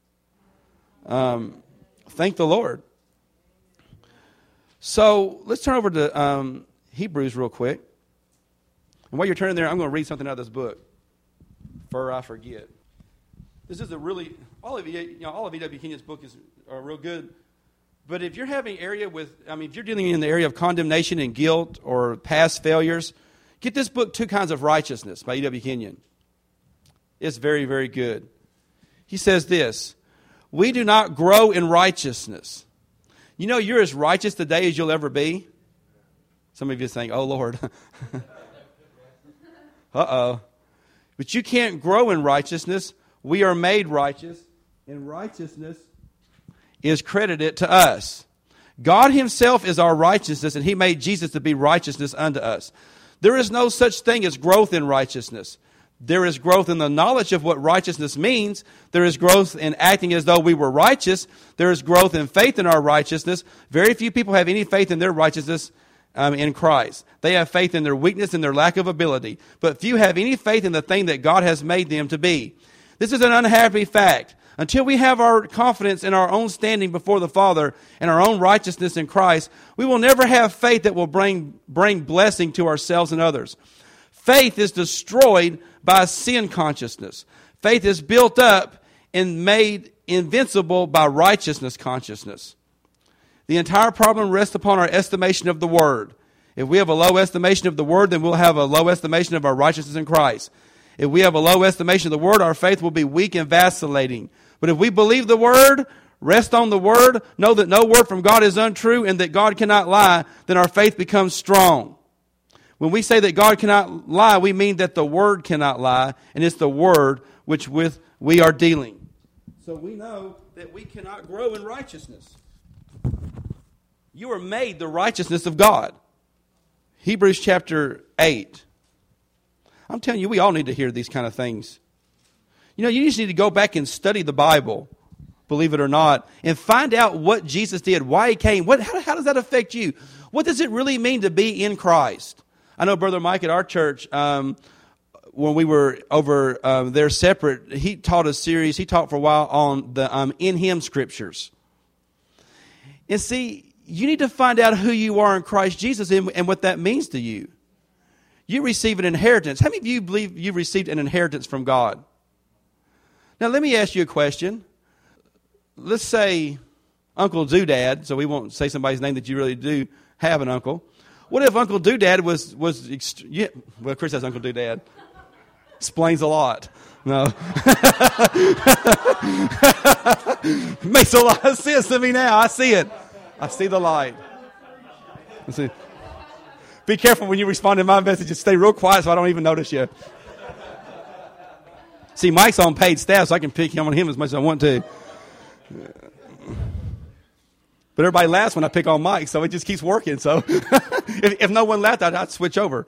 Thank the Lord. So let's turn over to Hebrews real quick. And while you're turning there, I'm going to read something out of this book before I forget. This is a really, all of E.W. Kenyon's book are real good. But if you're having if you're dealing in the area of condemnation and guilt or past failures, get this book, Two Kinds of Righteousness by E.W. Kenyon. It's very, very good. He says this, we do not grow in righteousness. You know, you're as righteous today as you'll ever be. Some of you think, oh, Lord. Uh-oh. But you can't grow in righteousness. We are made righteous, and righteousness is credited to us. God himself is our righteousness, and he made Jesus to be righteousness unto us. There is no such thing as growth in righteousness. There is growth in the knowledge of what righteousness means. There is growth in acting as though we were righteous. There is growth in faith in our righteousness. Very few people have any faith in their righteousness in Christ. They have faith in their weakness and their lack of ability. But few have any faith in the thing that God has made them to be. This is an unhappy fact. Until we have our confidence in our own standing before the Father and our own righteousness in Christ, we will never have faith that will bring blessing to ourselves and others. Faith is destroyed by sin consciousness. Faith is built up and made invincible by righteousness consciousness. The entire problem rests upon our estimation of the Word. If we have a low estimation of the Word, then we'll have a low estimation of our righteousness in Christ. If we have a low estimation of the Word, our faith will be weak and vacillating. But if we believe the Word, rest on the Word, know that no word from God is untrue, and that God cannot lie, then our faith becomes strong. When we say that God cannot lie, we mean that the Word cannot lie, and it's the Word which with we are dealing. So we know that we cannot grow in righteousness. You are made the righteousness of God. Hebrews chapter 8. I'm telling you, we all need to hear these kind of things. You know, you just need to go back and study the Bible, believe it or not, and find out what Jesus did, why he came. How does that affect you? What does it really mean to be in Christ? I know Brother Mike at our church, when we were over there separate, he taught a series, he taught for a while on the In Him scriptures. And see, you need to find out who you are in Christ Jesus and what that means to you. You receive an inheritance. How many of you believe you've received an inheritance from God? Now, let me ask you a question. Let's say Uncle Doodad, so we won't say somebody's name that you really do have an uncle. What if Uncle Doodad was well, Chris has Uncle Doodad. Explains a lot. No. Makes a lot of sense to me now. I see it. I see the light. Let's see. Be careful when you respond to my messages. Stay real quiet so I don't even notice you. See, Mike's on paid staff, so I can pick on him as much as I want to. But everybody laughs when I pick on Mike, so it just keeps working. So if no one laughed, I'd switch over.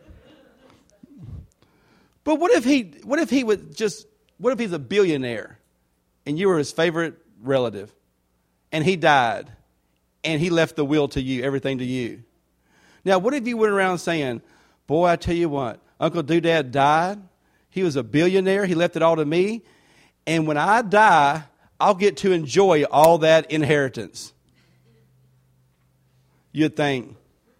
But what if he's a billionaire and you were his favorite relative and he died and he left the will to you, everything to you? Now, what if you went around saying, boy, I tell you what, Uncle Doodad died. He was a billionaire. He left it all to me. And when I die, I'll get to enjoy all that inheritance. You'd think,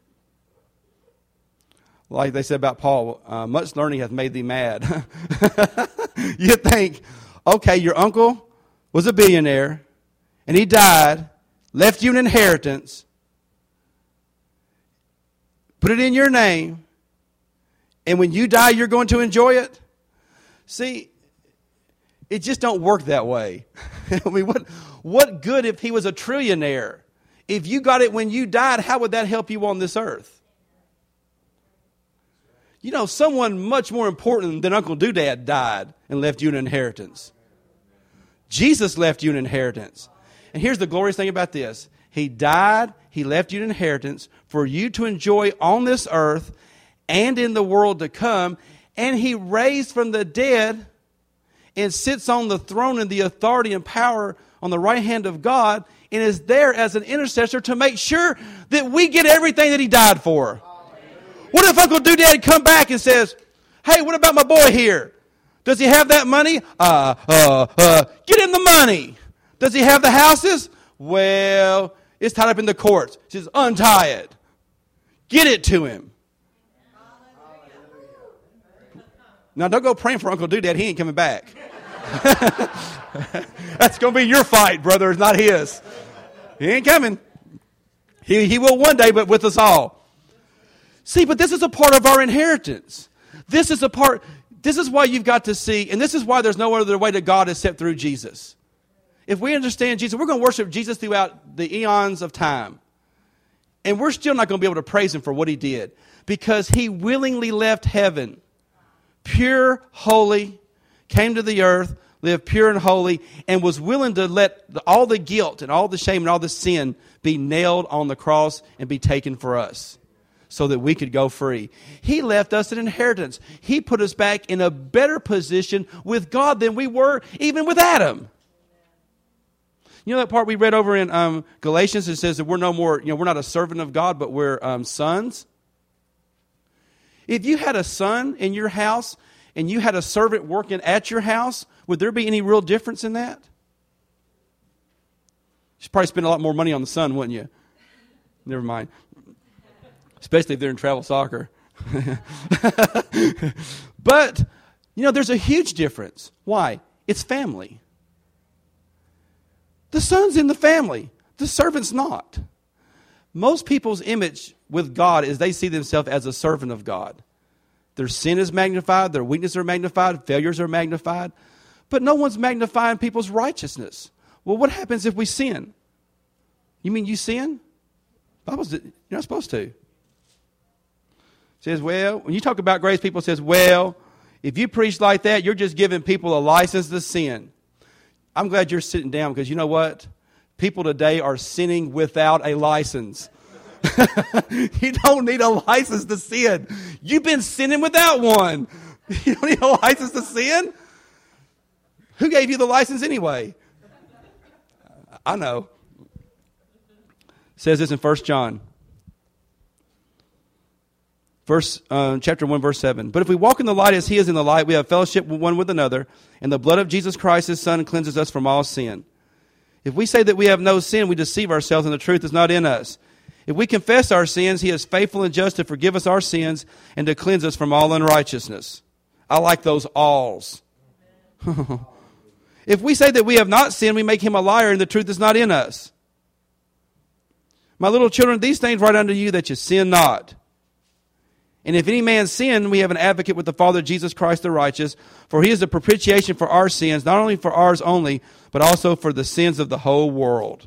like they said about Paul, much learning hath made thee mad. You'd think, okay, your uncle was a billionaire, and he died, left you an inheritance, put it in your name, and when you die, you're going to enjoy it? See, it just don't work that way. I mean, what good if he was a trillionaire? If you got it when you died, how would that help you on this earth? You know, someone much more important than Uncle Doodad died and left you an inheritance. Jesus left you an inheritance. And here's the glorious thing about this. He died, he left you an inheritance for you to enjoy on this earth and in the world to come. And he raised from the dead and sits on the throne in the authority and power on the right hand of God and is there as an intercessor to make sure that we get everything that he died for. What if Uncle Doodad come back and says, hey, what about my boy here? Does he have that money? Get him the money. Does he have the houses? Well, it's tied up in the courts. He says, untie it. Get it to him. Now, don't go praying for Uncle Doodad. He ain't coming back. That's going to be your fight, brother. It's not his. He ain't coming. He will one day, but with us all. See, but this is a part of our inheritance. This is why you've got to see, and this is why there's no other way to God except through Jesus. If we understand Jesus, we're going to worship Jesus throughout the eons of time. And we're still not going to be able to praise him for what he did. Because he willingly left heaven, pure, holy, came to the earth, lived pure and holy, and was willing to let all the guilt and all the shame and all the sin be nailed on the cross and be taken for us so that we could go free. He left us an inheritance. He put us back in a better position with God than we were even with Adam. You know that part we read over in Galatians? It says that we're no more, we're not a servant of God, but we're sons. If you had a son in your house and you had a servant working at your house, would there be any real difference in that? You'd probably spend a lot more money on the son, wouldn't you? Never mind. Especially if they're in travel soccer. But, there's a huge difference. Why? It's family. The son's in the family. The servant's not. Most people's image with God is they see themselves as a servant of God. Their sin is magnified, their weaknesses are magnified, failures are magnified. But no one's magnifying people's righteousness. Well, what happens if we sin? You mean you sin? You're not supposed to. It says, well, when you talk about grace, people says, well, if you preach like that, you're just giving people a license to sin. I'm glad you're sitting down because you know what? People today are sinning without a license. You don't need a license to sin. You've been sinning without one. You don't need a license to sin? Who gave you the license anyway? I know. It says this in 1 John. Chapter 1, verse 7. But if we walk in the light as he is in the light, we have fellowship one with another, and the blood of Jesus Christ, his Son, cleanses us from all sin. If we say that we have no sin, we deceive ourselves, and the truth is not in us. If we confess our sins, he is faithful and just to forgive us our sins and to cleanse us from all unrighteousness. I like those alls. If we say that we have not sinned, we make him a liar, and the truth is not in us. My little children, these things write unto you that you sin not. And if any man sin, we have an advocate with the Father, Jesus Christ the righteous, for he is the propitiation for our sins, not only for ours only, but also for the sins of the whole world.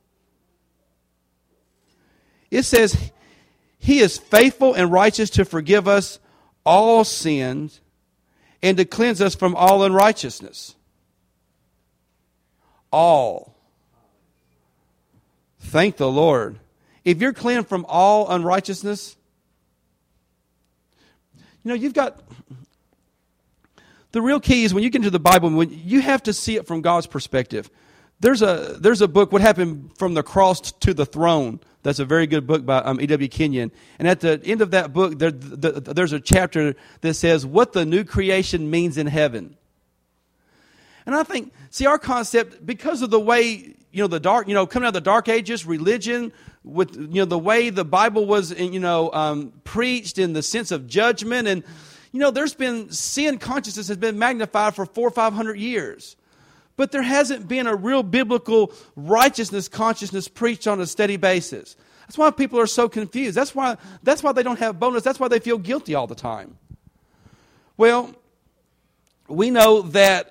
It says, he is faithful and righteous to forgive us all sins and to cleanse us from all unrighteousness. All. Thank the Lord. If you're cleansed from all unrighteousness, you know, you've got, the real key is when you get into the Bible, when you have to see it from God's perspective. There's a book, What Happened from the Cross to the Throne. That's a very good book by E.W. Kenyon. And at the end of that book, there's a chapter that says what the new creation means in heaven. And I think, see, our concept, because of the way, coming out of the Dark Ages, religion, with, the way the Bible was, preached in the sense of judgment. And, there's been sin consciousness has been magnified for 400 or 500 years. But there hasn't been a real biblical righteousness consciousness preached on a steady basis. That's why people are so confused. That's why they don't have boldness. That's why they feel guilty all the time. Well, we know that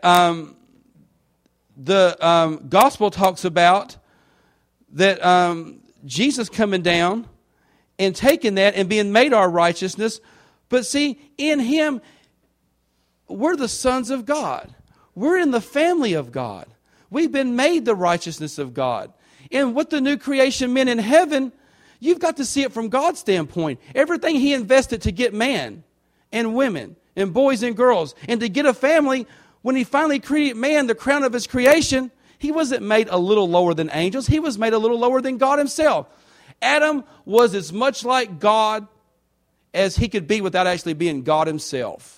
the gospel talks about that Jesus coming down and taking that and being made our righteousness. But see, in him, we're the sons of God. We're in the family of God. We've been made the righteousness of God. And what the new creation meant in heaven, you've got to see it from God's standpoint. Everything he invested to get man and women and boys and girls and to get a family, when he finally created man, the crown of his creation, he wasn't made a little lower than angels. He was made a little lower than God himself. Adam was as much like God as he could be without actually being God himself.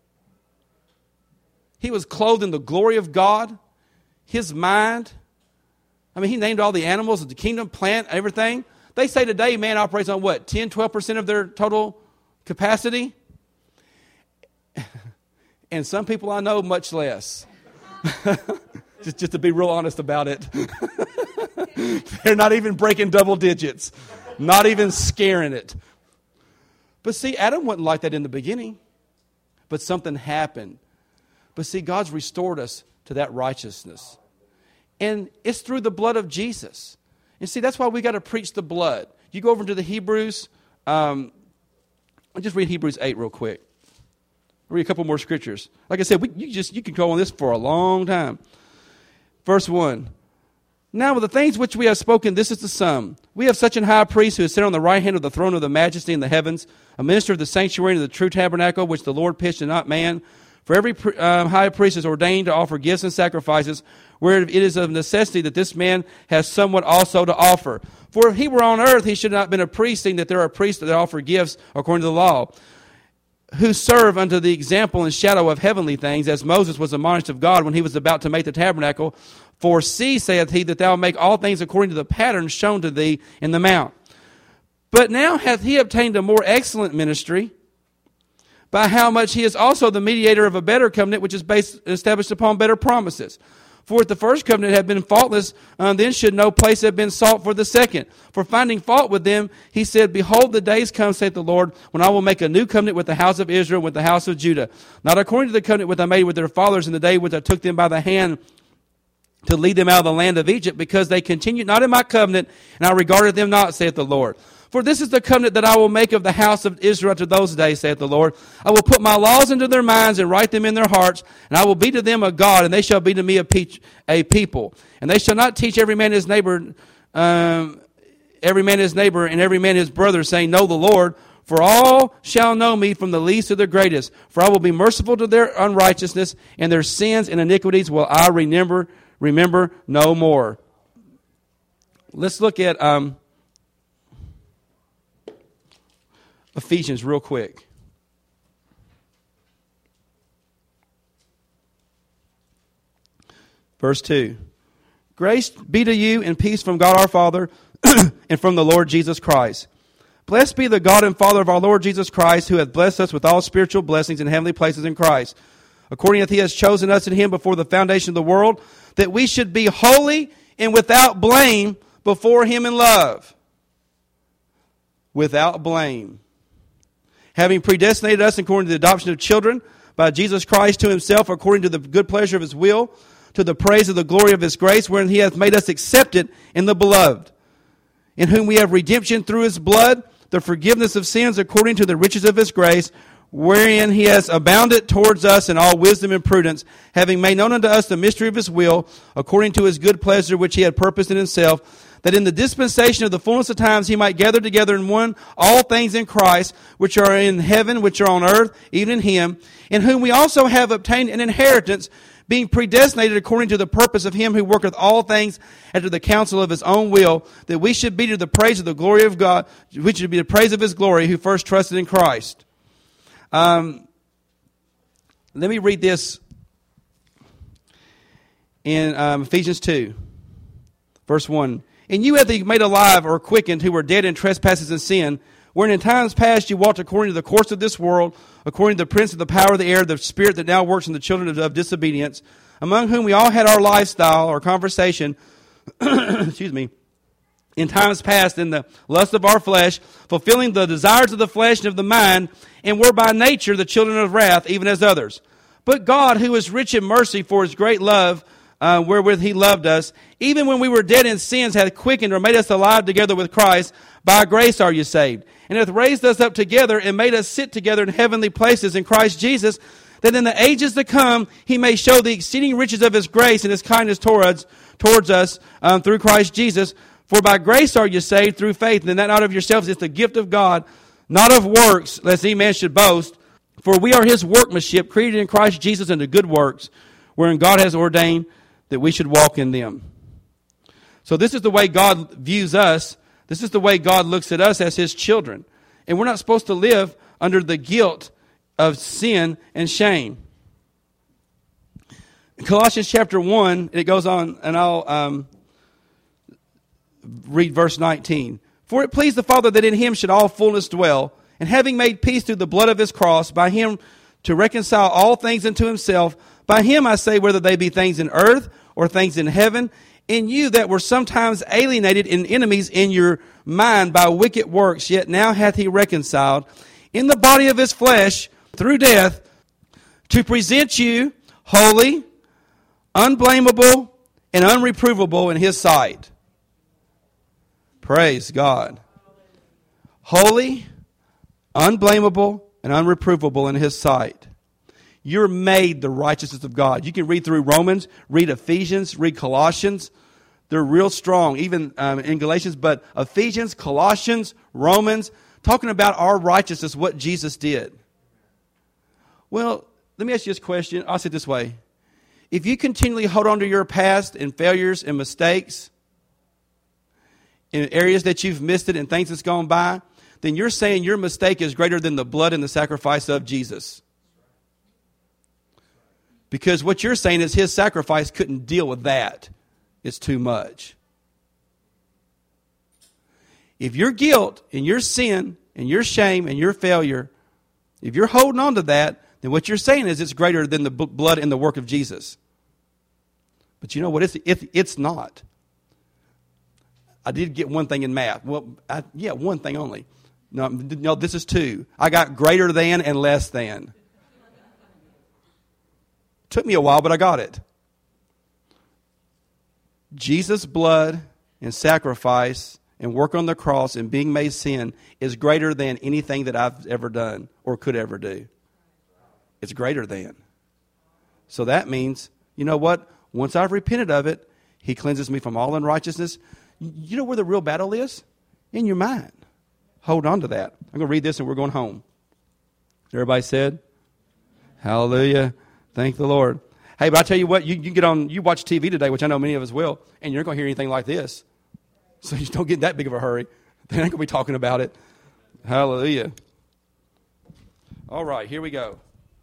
He was clothed in the glory of God, his mind. I mean, he named all the animals of the kingdom, plant, everything. They say today man operates on what, 10, 12% of their total capacity? And some people I know much less. just to be real honest about it. They're not even breaking double digits. Not even scaring it. But see, Adam wasn't like that in the beginning. But something happened. But see, God's restored us to that righteousness. And it's through the blood of Jesus. And see, that's why we got to preach the blood. You go over to the Hebrews. I'll just read Hebrews 8 real quick. I'll read a couple more scriptures. Like I said, you can go on this for a long time. Verse 1. Now with the things which we have spoken, this is the sum. We have such an high priest who is sitting on the right hand of the throne of the majesty in the heavens, a minister of the sanctuary and of the true tabernacle, which the Lord pitched and not man. For every high priest is ordained to offer gifts and sacrifices, where it is of necessity that this man has somewhat also to offer. For if he were on earth, he should not have been a priest, seeing that there are priests that offer gifts according to the law, who serve unto the example and shadow of heavenly things, as Moses was admonished of God when he was about to make the tabernacle. For see, saith he, that thou make all things according to the pattern shown to thee in the mount. But now hath he obtained a more excellent ministry, by how much he is also the mediator of a better covenant, which is established upon better promises. For if the first covenant had been faultless, then should no place have been sought for the second. For finding fault with them, he said, Behold, the days come, saith the Lord, when I will make a new covenant with the house of Israel, and with the house of Judah. Not according to the covenant which I made with their fathers in the day which I took them by the hand to lead them out of the land of Egypt, because they continued not in my covenant, and I regarded them not, saith the Lord. For this is the covenant that I will make of the house of Israel after those days, saith the Lord. I will put my laws into their minds and write them in their hearts, and I will be to them a God, and they shall be to me a people. And they shall not teach every man his neighbor, and every man his brother, saying, Know the Lord. For all shall know me, from the least to the greatest. For I will be merciful to their unrighteousness, and their sins and iniquities will I remember no more. Let's look at Ephesians real quick. Verse 2. Grace be to you and peace from God our Father and from the Lord Jesus Christ. Blessed be the God and Father of our Lord Jesus Christ, who hath blessed us with all spiritual blessings in heavenly places in Christ, according as he has chosen us in him before the foundation of the world, that we should be holy and without blame before him in love. Without blame. Having predestinated us according to the adoption of children by Jesus Christ to himself, according to the good pleasure of his will, to the praise of the glory of his grace, wherein he hath made us accepted in the beloved, in whom we have redemption through his blood, the forgiveness of sins according to the riches of his grace, wherein he has abounded towards us in all wisdom and prudence, having made known unto us the mystery of his will, according to his good pleasure which he had purposed in himself, that in the dispensation of the fullness of times he might gather together in one all things in Christ, which are in heaven, which are on earth, even in him, in whom we also have obtained an inheritance, being predestinated according to the purpose of him who worketh all things after the counsel of his own will, that we should be to the praise of the glory of God, which should be the praise of his glory, who first trusted in Christ. Let me read this in Ephesians 2, verse 1. And you hath he made alive or quickened, who were dead in trespasses and sin, wherein in times past you walked according to the course of this world, according to the prince of the power of the air, the spirit that now works in the children of disobedience, among whom we all had our lifestyle or conversation, excuse me, in times past in the lust of our flesh, fulfilling the desires of the flesh and of the mind, and were by nature the children of wrath, even as others. But God, who is rich in mercy for his great love, wherewith he loved us, even when we were dead in sins, hath quickened or made us alive together with Christ. By grace are you saved, and hath raised us up together and made us sit together in heavenly places in Christ Jesus, that in the ages to come he may show the exceeding riches of his grace and his kindness towards us through Christ Jesus. For by grace are you saved through faith, and that not of yourselves, it's the gift of God, not of works, lest any man should boast. For we are his workmanship, created in Christ Jesus unto good works, wherein God has ordained that we should walk in them. So this is the way God views us. This is the way God looks at us as his children. And we're not supposed to live under the guilt of sin and shame. In Colossians chapter 1, it goes on, and I'll read verse 19. For it pleased the Father that in him should all fullness dwell, and having made peace through the blood of his cross, by him to reconcile all things unto himself. By him I say, whether they be things in earth or things in heaven, in you that were sometimes alienated and enemies in your mind by wicked works, yet now hath he reconciled in the body of his flesh through death, to present you holy, unblameable, and unreprovable in his sight. Praise God. Holy, unblameable, and unreprovable in his sight. You're made the righteousness of God. You can read through Romans, read Ephesians, read Colossians. They're real strong, even in Galatians. But Ephesians, Colossians, Romans, talking about our righteousness, what Jesus did. Well, let me ask you this question. I'll say it this way. If you continually hold on to your past and failures and mistakes, in areas that you've missed it and things that's gone by, then you're saying your mistake is greater than the blood and the sacrifice of Jesus. Because what you're saying is his sacrifice couldn't deal with that. It's too much. If your guilt and your sin and your shame and your failure, if you're holding on to that, then what you're saying is it's greater than the blood and the work of Jesus. But you know what? It's not. I did get one thing in math. Well, one thing only. No, this is two. I got greater than and less than. Took me a while, but I got it. Jesus' blood and sacrifice and work on the cross and being made sin is greater than anything that I've ever done or could ever do. It's greater than. So that means, you know what? Once I've repented of it, he cleanses me from all unrighteousness. You know where the real battle is? In your mind. Hold on to that. I'm going to read this and we're going home. Everybody said? Hallelujah. Thank the Lord. Hey, but I tell you what, you get on, you watch TV today, which I know many of us will, and you're not going to hear anything like this. So you just don't get in that big of a hurry. They ain't going to be talking about it. Hallelujah. All right, here we go.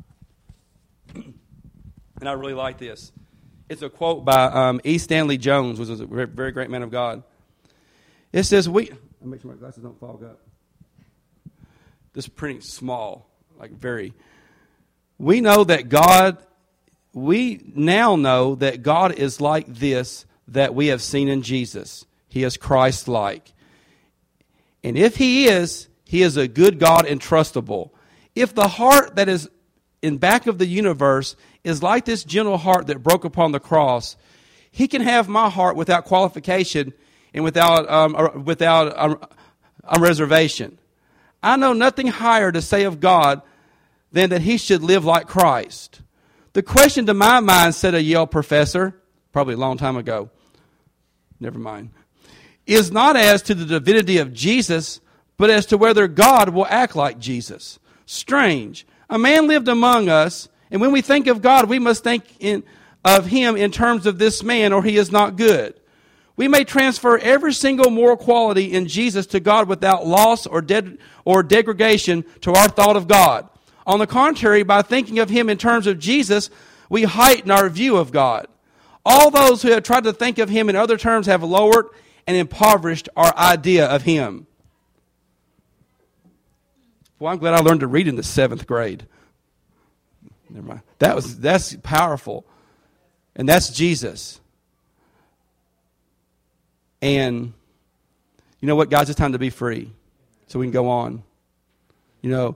And I really like this. It's a quote by E. Stanley Jones, which was a very great man of God. It says, I'll make sure my glasses don't fog up. This is pretty small, like very. We now know that God is like this that we have seen in Jesus. He is Christ-like. And if he is a good God and trustable. If the heart that is in back of the universe is like this gentle heart that broke upon the cross, he can have my heart without qualification and without reservation. I know nothing higher to say of God than that he should live like Christ. The question to my mind, said a Yale professor, probably a long time ago, never mind, is not as to the divinity of Jesus, but as to whether God will act like Jesus. Strange. A man lived among us, and when we think of God, we must think of him in terms of this man, or he is not good. We may transfer every single moral quality in Jesus to God without loss or degradation to our thought of God. On the contrary, by thinking of him in terms of Jesus, we heighten our view of God. All those who have tried to think of him in other terms have lowered and impoverished our idea of him. Well, I'm glad I learned to read in the 7th grade. Never mind. That's powerful. And that's Jesus. And you know what, guys? It's time to be free so we can go on. You know,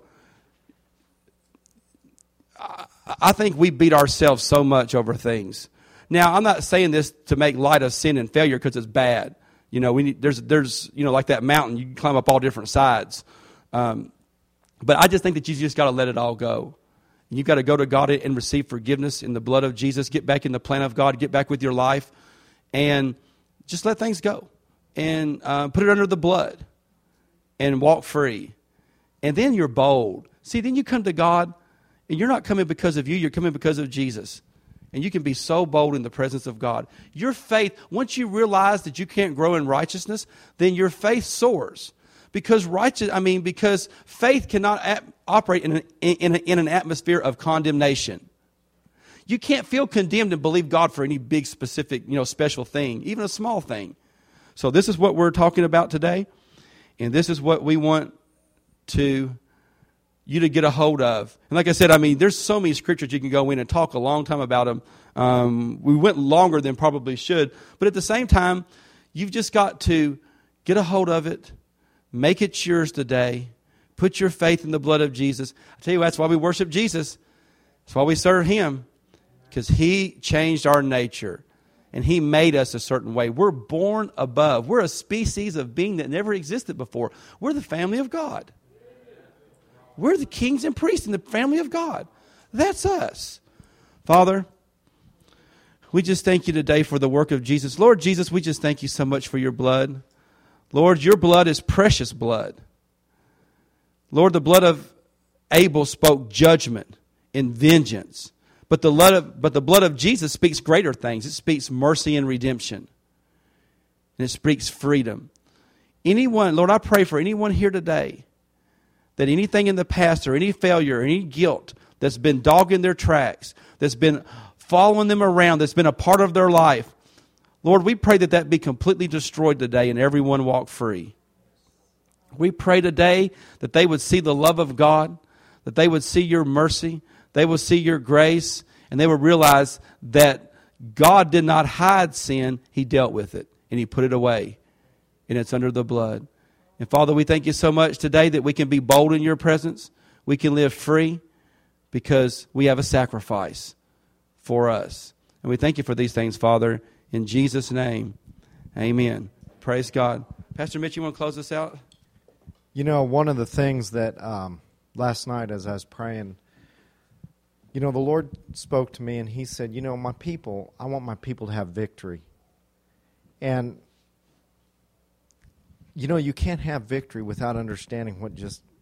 I think we beat ourselves so much over things. Now, I'm not saying this to make light of sin and failure because it's bad. You know, there's like that mountain, you can climb up all different sides. But I just think that you just got to let it all go. You've got to go to God and receive forgiveness in the blood of Jesus. Get back in the plan of God. Get back with your life. And just let things go. And put it under the blood. And walk free. And then you're bold. See, then you come to God. And you're not coming because of you. You're coming because of Jesus. And you can be so bold in the presence of God. Your faith, once you realize that you can't grow in righteousness, then your faith soars. Because faith cannot operate in an atmosphere of condemnation. You can't feel condemned and believe God for any big, specific, special thing, even a small thing. So this is what we're talking about today, and this is what we want you to get a hold of. And like I said, there's so many scriptures you can go in and talk a long time about them. We went longer than probably should, but at the same time, you've just got to get a hold of it. Make it yours today. Put your faith in the blood of Jesus. I tell you, that's why we worship Jesus. That's why we serve him. Because he changed our nature. And he made us a certain way. We're born above. We're a species of being that never existed before. We're the family of God. We're the kings and priests in the family of God. That's us. Father, we just thank you today for the work of Jesus. Lord Jesus, we just thank you so much for your blood. Lord, your blood is precious blood. Lord, the blood of Abel spoke judgment and vengeance. But the blood of Jesus speaks greater things. It speaks mercy and redemption. And it speaks freedom. Lord, I pray for anyone here today that anything in the past or any failure or any guilt that's been dogging their tracks, that's been following them around, that's been a part of their life, Lord, we pray that be completely destroyed today and everyone walk free. We pray today that they would see the love of God, that they would see your mercy, they would see your grace, and they would realize that God did not hide sin, he dealt with it, and he put it away, and it's under the blood. And Father, we thank you so much today that we can be bold in your presence. We can live free because we have a sacrifice for us. And we thank you for these things, Father. In Jesus' name, amen. Praise God. Pastor Mitch, you want to close this out? You know, one of the things that last night as I was praying, you know, the Lord spoke to me and He said, you know, my people, I want my people to have victory. And, you know, you can't have victory without understanding what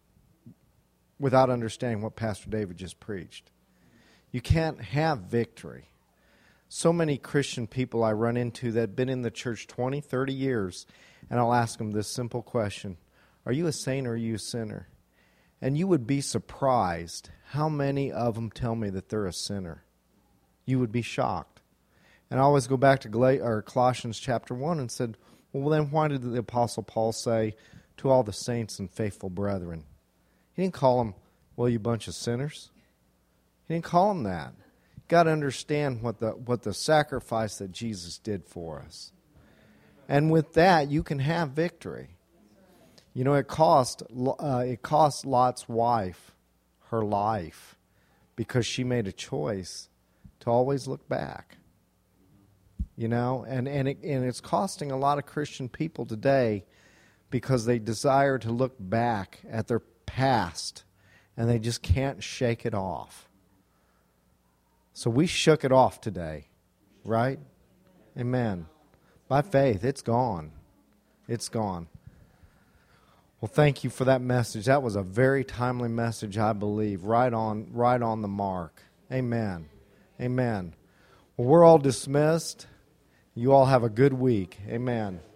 Pastor David just preached. You can't have victory. So many Christian people I run into that have been in the church 20, 30 years, and I'll ask them this simple question: are you a saint or are you a sinner? And you would be surprised how many of them tell me that they're a sinner. You would be shocked. And I always go back to Colossians chapter 1 and said, well, then why did the Apostle Paul say to all the saints and faithful brethren? He didn't call them, well, you bunch of sinners. He didn't call them that. You've got to understand what the sacrifice that Jesus did for us. And with that, you can have victory. You know, it cost Lot's wife her life because she made a choice to always look back. You know, and it's costing a lot of Christian people today because they desire to look back at their past and they just can't shake it off. So we shook it off today, right? Amen. By faith, it's gone. It's gone. Well, thank you for that message. That was a very timely message, I believe. Right on the mark. Amen. Amen. Well, we're all dismissed. You all have a good week. Amen.